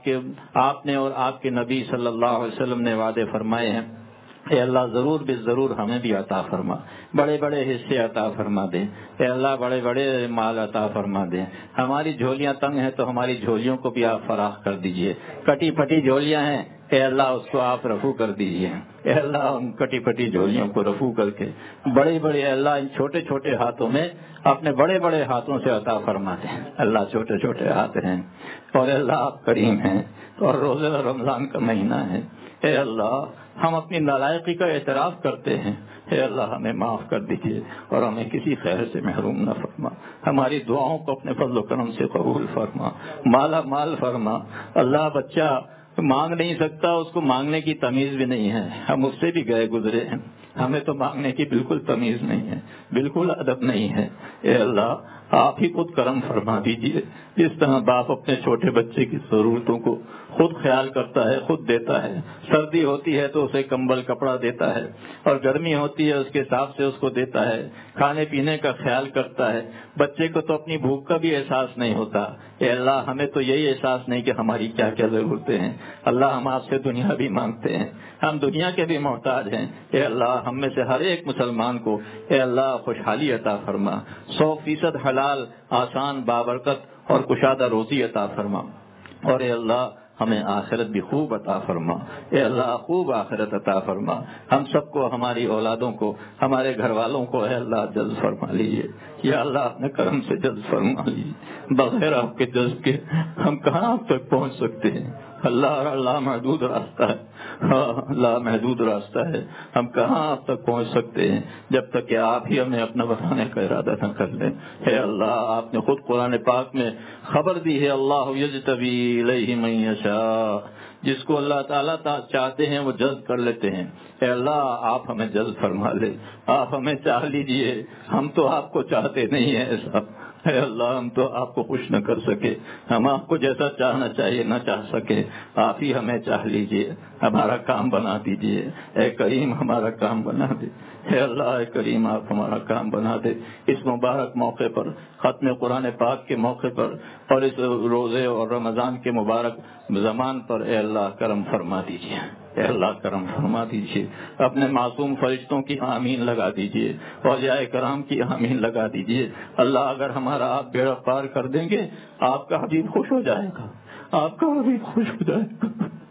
نے اور آپ کے نبی صلی اللہ علیہ وسلم نے وعدے فرمائے ہیں، اے اللہ ضرور ضرور ہمیں بھی عطا فرما، بڑے بڑے حصے عطا فرما دے۔ اے اللہ بڑے بڑے مال عطا فرما دے۔ ہماری جھولیاں تنگ ہیں تو ہماری جھولیوں کو بھی آپ فراخ کر دیجئے، کٹی پھٹی جھولیاں ہیں اے اللہ اس کو آپ رفو کر دیجئے۔ اے اللہ ان کٹی پھٹی جھولیوں کو رفو کر کے بڑے بڑے اے اللہ ان چھوٹے چھوٹے ہاتھوں میں اپنے بڑے بڑے ہاتھوں سے عطا فرما دے۔ اللہ چھوٹے چھوٹے ہاتھ ہیں اور اے اللہ آپ کریم ہیں اور روزہ رمضان کا مہینہ ہے۔ اے اللہ ہم اپنی نالائقی کا اعتراف کرتے ہیں، اے اللہ ہمیں معاف کر دیجئے اور ہمیں کسی خیر سے محروم نہ فرما۔ ہماری دعاؤں کو اپنے فضل و کرم سے قبول فرما، مالا مال فرما۔ اللہ بچہ مانگ نہیں سکتا، اس کو مانگنے کی تمیز بھی نہیں ہے، ہم اس سے بھی گئے گزرے ہیں، ہمیں تو مانگنے کی بالکل تمیز نہیں ہے، بالکل ادب نہیں ہے۔ اے اللہ آپ ہی خود کرم فرما دیجئے، جس طرح باپ اپنے چھوٹے بچے کی ضرورتوں کو خود خیال کرتا ہے، خود دیتا ہے، سردی ہوتی ہے تو اسے کمبل کپڑا دیتا ہے اور گرمی ہوتی ہے اس کے حساب سے اس کو دیتا ہے، کھانے پینے کا خیال کرتا ہے، بچے کو تو اپنی بھوک کا بھی احساس نہیں ہوتا۔ اے اللہ ہمیں تو یہی احساس نہیں کہ ہماری کیا کیا ضرورتیں ہیں۔ اللہ ہم آپ سے دنیا بھی مانگتے ہیں، ہم دنیا کے بھی محتاج ہیں۔ اے اللہ ہم میں سے ہر ایک مسلمان کو اے اللہ خوشحالی عطا فرما، 100% حلال، آسان، بابرکت اور کشادہ روزی عطا فرما، اور اے اللہ ہمیں آخرت بھی خوب عطا فرما۔ اے اللہ خوب آخرت عطا فرما، ہم سب کو، ہماری اولادوں کو، ہمارے گھر والوں کو اے اللہ جذب فرما لیجیے۔ یا اللہ اپنے کرم سے جذب فرما لیجیے، بغیر آپ کے جذب کے ہم کہاں آپ تک پہنچ سکتے ہیں؟ اللہ محدود راستہ ہے، اللہ محدود راستہ ہے، ہم کہاں آپ تک پہنچ سکتے ہیں جب تک کہ آپ ہی ہمیں اپنا بنانے کا ارادہ نہ کر لیں۔ اے اللہ آپ نے خود قرآن پاک میں خبر دی ہے، اللہ یجتبی الیہ من یشاء، جس کو اللہ تعالیٰ چاہتے ہیں وہ جذب کر لیتے ہیں۔ اے اللہ آپ ہمیں جذب فرما لے، آپ ہمیں چاہ لیجئے، ہم تو آپ کو چاہتے نہیں ہیں ایسا۔ اے اللہ ہم تو آپ کو خوش نہ کر سکے، ہم آپ کو جیسا چاہنا چاہیے نہ چاہ سکے، آپ ہی ہمیں چاہ لیجئے، ہمارا کام بنا دیجئے۔ اے کریم ہمارا کام بنا دے، اے اللہ اے کریم آپ ہمارا کام بنا دے۔ اس مبارک موقع پر، ختم قرآن پاک کے موقع پر اور اس روزے اور رمضان کے مبارک زمان پر اے اللہ کرم فرما دیجئے، اے اللہ کرم فرما دیجئے، اپنے معصوم فرشتوں کی آمین لگا دیجئے، اولیاء کرام کی آمین لگا دیجئے۔ اللہ اگر ہمارا آپ بیڑا پار کر دیں گے، آپ کا حبیب خوش ہو جائے گا، آپ کا حبیب خوش ہو جائے گا۔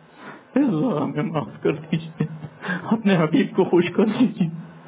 اے اللہ ہمیں معاف کر دیجئے، اپنے حبیب کو خوش کر دیجئے۔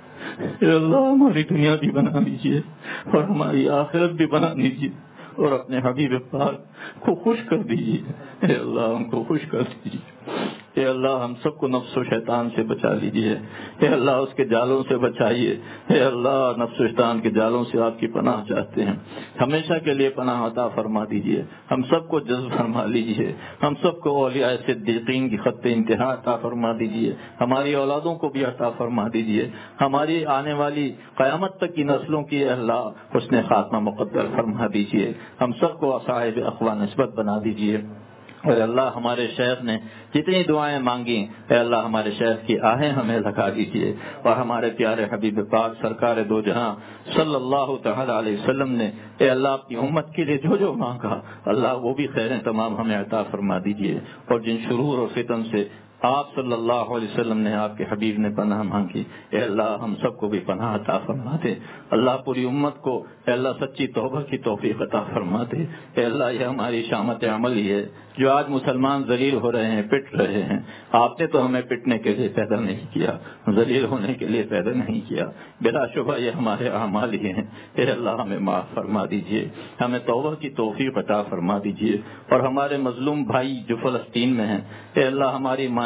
اے اللہ ہماری دنیا بھی بنا دیجئے اور ہماری آخرت بھی بنا دیجئے، اور اپنے حبیب پاک کو خوش کر دیجئے۔ اے اللہ ہم کو خوش کر دیجئے۔ اے اللہ ہم سب کو نفس و شیطان سے بچا لیجئے، اے اللہ اس کے جالوں سے بچائیے۔ اے اللہ نفس و شیطان کے جالوں سے آپ کی پناہ چاہتے ہیں، ہمیشہ کے لیے پناہ عطا فرما دیجئے، ہم سب کو جذب فرما لیجئے، ہم سب کو اولیاء صدیقین کی خط انتہا عطا فرما دیجئے، ہماری اولادوں کو بھی عطا فرما دیجئے، ہماری آنے والی قیامت تک کی نسلوں کی اے اللہ حسن خاتمہ مقدر فرما دیجئے، ہم سب کو صاحب اخوان نسبت بنا دیجئے۔ اور اللہ ہمارے شیخ نے جتنی دعائیں مانگی اے اللہ ہمارے شیخ کی آہیں ہمیں لگا دیجیے، اور ہمارے پیارے حبیب پاک سرکار دو جہاں صلی اللہ تعالی علیہ وسلم نے اے اللہ اپنی امت کے لیے جو مانگا اللہ وہ بھی خیریں تمام ہمیں عطا فرما دیجیے، اور جن شرور اور فتن سے آپ صلی اللہ علیہ وسلم نے آپ کے حبیب نے پناہ مانگی اے اللہ ہم سب کو بھی پناہ عطا فرما دے۔ اللہ پوری امت کو اے اللہ سچی توبہ کی توفیق عطا فرما دے۔ اے اللہ یہ ہماری شامت عمل ہی ہے جو آج مسلمان ذلیل ہو رہے ہیں، پٹ رہے ہیں، آپ نے تو ہمیں پٹنے کے لیے پیدا نہیں کیا، ذلیل ہونے کے لیے پیدا نہیں کیا، بلا شبہ یہ ہمارے اعمال ہی ہیں۔ اے اللہ ہمیں معاف فرما دیجئے، ہمیں توبہ کی توفیق عطا فرما دیجئے، اور ہمارے مظلوم بھائی جو فلسطین میں ہیں اے اللہ ہماری مائیں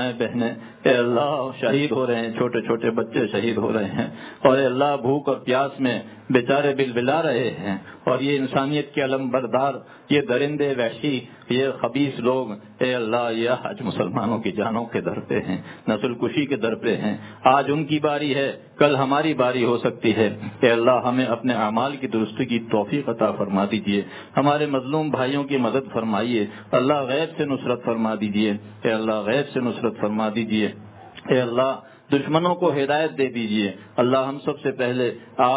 مائیں بہنیں اے اللہ شہید ہو رہے ہیں، چھوٹے چھوٹے بچے شہید ہو رہے ہیں، اور اے اللہ بھوک اور پیاس میں بیچارے بلبلا رہے ہیں، اور یہ انسانیت کے علم بردار، یہ درندے وحشی، یہ خبیث لوگ اے اللہ یہ آج مسلمانوں کی جانوں کے در پہ ہیں، نسل کشی کے در پہ ہیں۔ آج ان کی باری ہے، کل ہماری باری ہو سکتی ہے۔ اے اللہ ہمیں اپنے اعمال کی درستی کی توفیق عطا فرما دیجیے، ہمارے مظلوم بھائیوں کی مدد فرمائیے، اللہ غیب سے نصرت فرما دیجیے، اے اللہ غیب سے نصرت فرما دیجیے، اے اللہ دشمنوں کو ہدایت دے دیجیے۔ اللہ ہم سب سے پہلے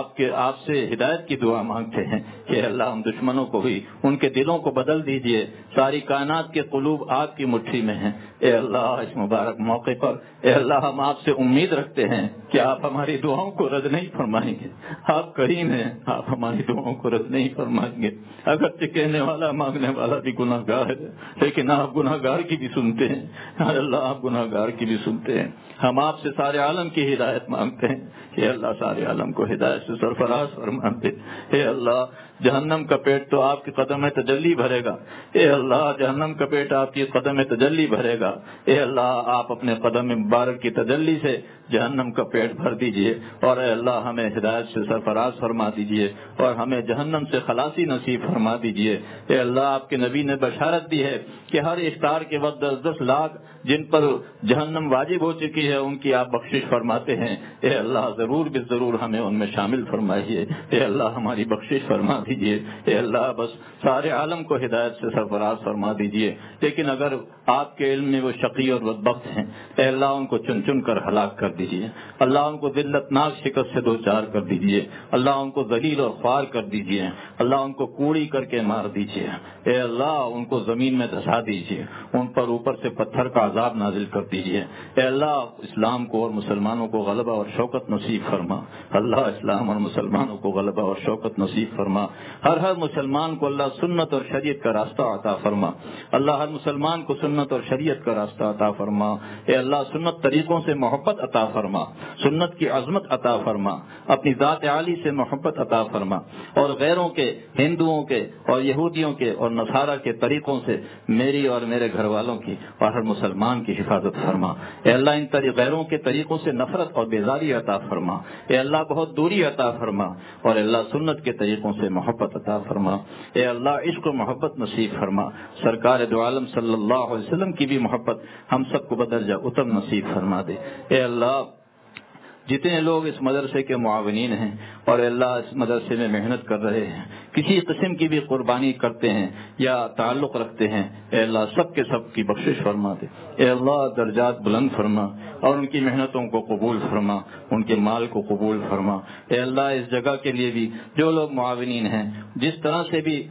آپ سے ہدایت کی دعا مانگتے ہیں کہ اللہ ہم دشمنوں کو بھی ان کے دلوں کو بدل دیجیے، ساری کائنات کے قلوب آپ کی مٹھی میں ہیں۔ اے اللہ اس مبارک موقع پر اے اللہ ہم آپ سے امید رکھتے ہیں کہ آپ ہماری دعاؤں کو رد نہیں فرمائیں گے، آپ کریم ہیں، آپ ہماری دعاؤں کو رد نہیں فرمائیں گے۔ اگرچہ کہنے والا مانگنے والا بھی گناہ گار ہے، لیکن آپ گناہ گار کی بھی سنتے ہیں، اللہ آپ گناہ گار کی بھی سنتے ہیں۔ ہم آپ سے سارے عالم کی ہدایت مانگتے ہیں کہ اللہ سارے عالم کو ہدایت سے سرفراز فرما دے۔ اے اللہ جہنم کا پیٹ تو آپ کے قدم تجلی بھرے گا، اے اللہ جہنم کا پیٹ آپ کی قدم تجلی بھرے گا، اے اللہ آپ اپنے قدم مبارک کی تجلی سے جہنم کا پیٹ بھر دیجئے، اور اے اللہ ہمیں ہدایت سے سرفراز فرما دیجئے، اور ہمیں جہنم سے خلاصی نصیب فرما دیجئے۔ اے اللہ آپ کے نبی نے بشارت دی ہے کہ ہر افطار کے وقت 10-10 لاکھ جن پر جہنم واجب ہو چکی ہے ان کی آپ بخشش فرماتے ہیں۔ اے اللہ ضرور بھی ضرور ہمیں ان میں شامل فرمائیے، اے اللہ ہماری بخشش فرما دیجئے، اے اللہ بس سارے عالم کو ہدایت سے سرفراز فرما دیجئے۔ لیکن اگر آپ کے علم میں وہ شقی اور بدبخت ہیں، اے اللہ ان کو چن چن کر ہلاک کر دیجئے، اللہ ان کو ذلتناک شکست سے دوچار کر دیجئے، اللہ ان کو ذلیل اور خوار کر دیجئے، اللہ ان کو کوڑی کر کے مار دیجئے، اے اللہ ان کو زمین میں دھسا دیجئے، ان پر اوپر سے پتھر کا عذاب نازل کر دیجئے۔ اے اللہ اسلام کو اور مسلمانوں کو غلبہ اور شوکت نصیب فرما، اللہ اسلام اور مسلمانوں کو غلبہ اور شوکت نصیب فرما، ہر مسلمان کو اللہ سنت اور شریعت کا راستہ عطا فرما، اللہ ہر مسلمان کو سنت اور شریعت کا راستہ عطا فرما، اے اللہ سنت طریقوں سے محبت عطا فرما، سنت کی عظمت عطا فرما، اپنی ذات عالی سے محبت عطا فرما، اور غیروں کے، ہندوؤں کے اور یہودیوں کے اور نصارہ کے طریقوں سے میری اور میرے گھر والوں کی اور ہر مسلمان کی حفاظت فرما۔ اے اللہ ان غیروں کے طریقوں سے نفرت اور بیزاری عطا فرما، اے اللہ بہت دوری عطا فرما، اور اے اللہ سنت کے طریقوں سے محبت عطا فرما، اے اللہ عشق و محبت نصیب فرما، سرکار دو عالم صلی اللہ علیہ وسلم کی بھی محبت ہم سب کو بدرجہ اتم نصیب فرما دے۔ اے اللہ جتنے لوگ اس مدرسے کے معاونین ہیں اور اللہ اس مدرسے میں محنت کر رہے ہیں، کسی قسم کی بھی قربانی کرتے ہیں یا تعلق رکھتے ہیں، اے اللہ سب کے سب کی بخشش فرما دے، اے اللہ درجات بلند فرما اور ان کی محنتوں کو قبول فرما، ان کے مال کو قبول فرما۔ اے اللہ اس جگہ کے لیے بھی جو لوگ معاونین ہیں جس طرح سے بھی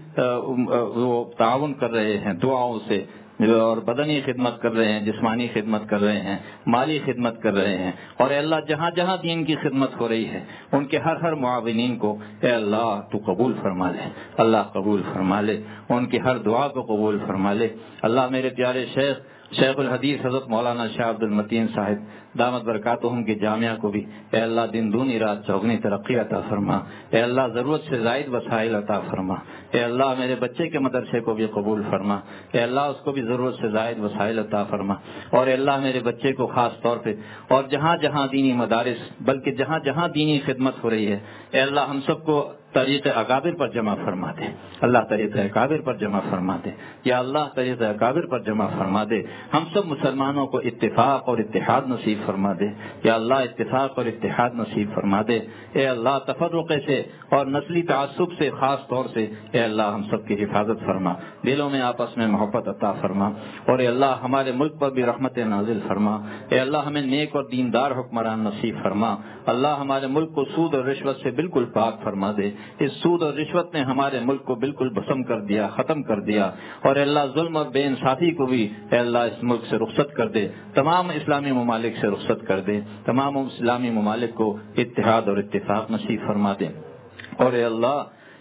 وہ تعاون کر رہے ہیں دعاؤں سے اور بدنی خدمت کر رہے ہیں، جسمانی خدمت کر رہے ہیں، مالی خدمت کر رہے ہیں، اور اے اللہ جہاں جہاں دین کی خدمت ہو رہی ہے ان کے ہر معاونین کو اے اللہ تو قبول فرما لے، اللہ قبول فرما لے، ان کی ہر دعا کو قبول فرما لے۔ اللہ میرے پیارے شیخ الحدیث حضرت مولانا شاہ عبد المتین صاحب دامت برکاتہم کی جامعہ کو بھی اے اللہ دن دونی رات چوگنی ترقی عطا فرما، اے اللہ ضرورت سے زائد وسائل عطا فرما، اے اللہ میرے بچے کے مدرسے کو بھی قبول فرما، اے اللہ اس کو بھی ضرورت سے زائد وسائل عطا فرما، اور اے اللہ میرے بچے کو خاص طور پہ اور جہاں جہاں دینی مدارس بلکہ جہاں جہاں دینی خدمت ہو رہی ہے اے اللہ ہم سب کو طریق اکابر پر جمع فرما دے، اللہ طریق اکابر پر جمع فرما دے، یا اللہ طریق اکابر پر جمع فرما دے، ہم سب مسلمانوں کو اتفاق اور اتحاد نصیب فرما دے، یا اللہ اتفاق اور اتحاد نصیب فرما دے، اے اللہ تفرقے سے اور نسلی تعصب سے خاص طور سے اے اللہ ہم سب کی حفاظت فرما، دلوں میں آپس میں محبت عطا فرما، اور اے اللہ ہمارے ملک پر بھی رحمت نازل فرما، اے اللہ ہمیں نیک اور دیندار حکمران نصیب فرما، اللہ ہمارے ملک کو سود اور رشوت سے بالکل پاک فرما دے، اس سود اور رشوت نے ہمارے ملک کو بالکل بھسم کر دیا، ختم کر دیا، اور اے اللہ ظلم اور بے انصافی کو بھی اے اللہ اس ملک سے رخصت کر دے، تمام اسلامی ممالک سے رخصت کر دے، تمام اسلامی ممالک کو اتحاد اور اتفاق نصیب فرما دے، اور اے اللہ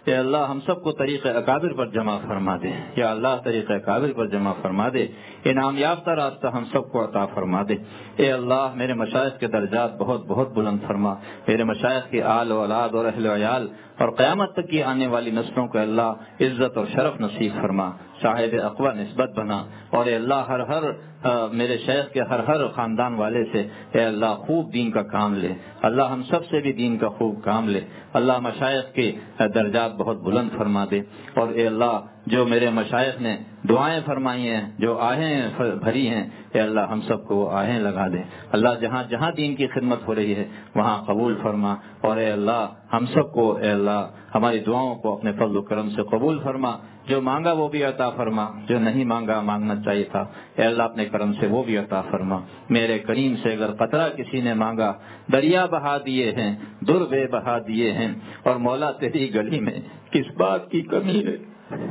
اے اللہ ہم سب کو طریق اکابر پر جمع فرما دے، یا اللہ طریق اکابر پر جمع فرما دے، انعام یافتہ راستہ ہم سب کو عطا فرما دے۔ اے اللہ میرے مشائخ کے درجات بہت بہت بلند فرما، میرے مشائخ کی آل و اولاد اور اہل و عیال اور قیامت تک کی آنے والی نسلوں کو اللہ عزت اور شرف نصیب فرما، صاحب اقوی نسبت بنا، اور اے اللہ ہر میرے شیخ کے ہر خاندان والے سے اے اللہ خوب دین کا کام لے، اللہ ہم سب سے بھی دین کا خوب کام لے، اللہ مشائخ کے درجات بہت بلند فرما دے، اور اے اللہ جو میرے مشائخ نے دعائیں فرمائی ہیں، جو آہیں بھری ہیں، اے اللہ ہم سب کو وہ آہیں لگا دے، اللہ جہاں جہاں دین کی خدمت ہو رہی ہے وہاں قبول فرما، اور اے اللہ ہم سب کو اے اللہ ہماری دعاؤں کو اپنے فضل و کرم سے قبول فرما، جو مانگا وہ بھی عطا فرما، جو نہیں مانگا مانگنا چاہیے تھا اے اللہ اپنے کرم سے وہ بھی عطا فرما، میرے کریم سے اگر قطرہ کسی نے مانگا دریا بہا دیے ہیں، در بے بہا دیے ہیں، اور مولا تیری گلی میں کس بات کی کمی ہے،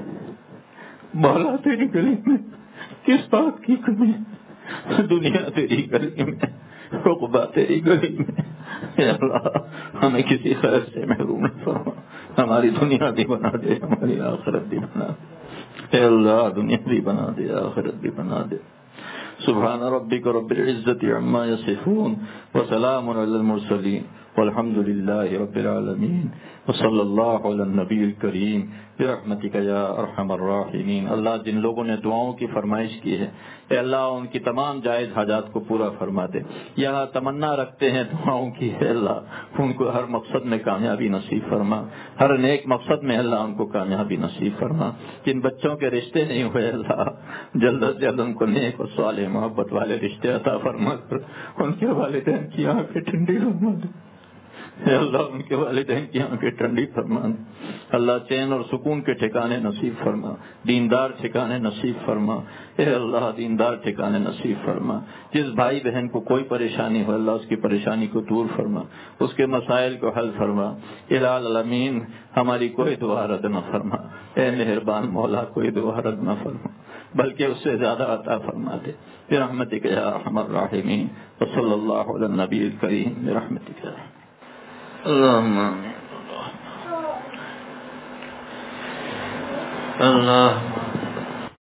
مولا تیری گلی میں کس بات کی کمی ہے، دنیا تیری گلی میں، عقبہ تیری گلی میں، اے اللہ ہمیں کسی خیر سے محروم نہ فرما، ہماری دنیا بھی بنا دے، ہماری آخرت بھی بنا دے، اے اللہ دنیا بھی بنا دے، آخرت بھی بنا دے۔ سبحان ربک رب العزت عما یصفون وسلام علی المرسلین والحمد للہ رب العالمین وصلی اللہ علی النبی الکریم برحمتک یا ارحم الراحمین۔ اللہ جن لوگوں نے دعاؤں کی فرمائش کی ہے اے اللہ ان کی تمام جائز حاجات کو پورا فرما دے، یہاں تمنا رکھتے ہیں دعاؤں کی اے اللہ ان کو ہر مقصد میں کامیابی نصیب فرما، ہر نیک مقصد میں اللہ ان کو کامیابی نصیب فرما، جن بچوں کے رشتے نہیں ہوئے اللہ جلد از جلد ان کو نیک اور صالح محبت والے رشتے عطا فرما کر ان کے والدین کی آنکھیں ٹھنڈی فرما دے، اے اللہ ان کے والدین کی آنکھیں ٹھنڈی فرما دے، اللہ چین اور سکون کے ٹھکانے نصیب فرما، دیندار ٹھکانے نصیب فرما، اے اللہ دیندار ٹھکانے نصیب فرما، جس بھائی بہن کو کوئی پریشانی ہو اللہ اس کی پریشانی کو دور فرما، اس کے مسائل کو حل فرما، الہ العالمین ہماری کوئی دعا رد نہ فرما، اے مہربان مولا کوئی دعا رد نہ فرما بلکہ اس سے زیادہ عطا فرما دے، برحمتک یا ارحم الراحمین وصلی اللہ علی النبی الکریم برحمتک یا اللہم اللہ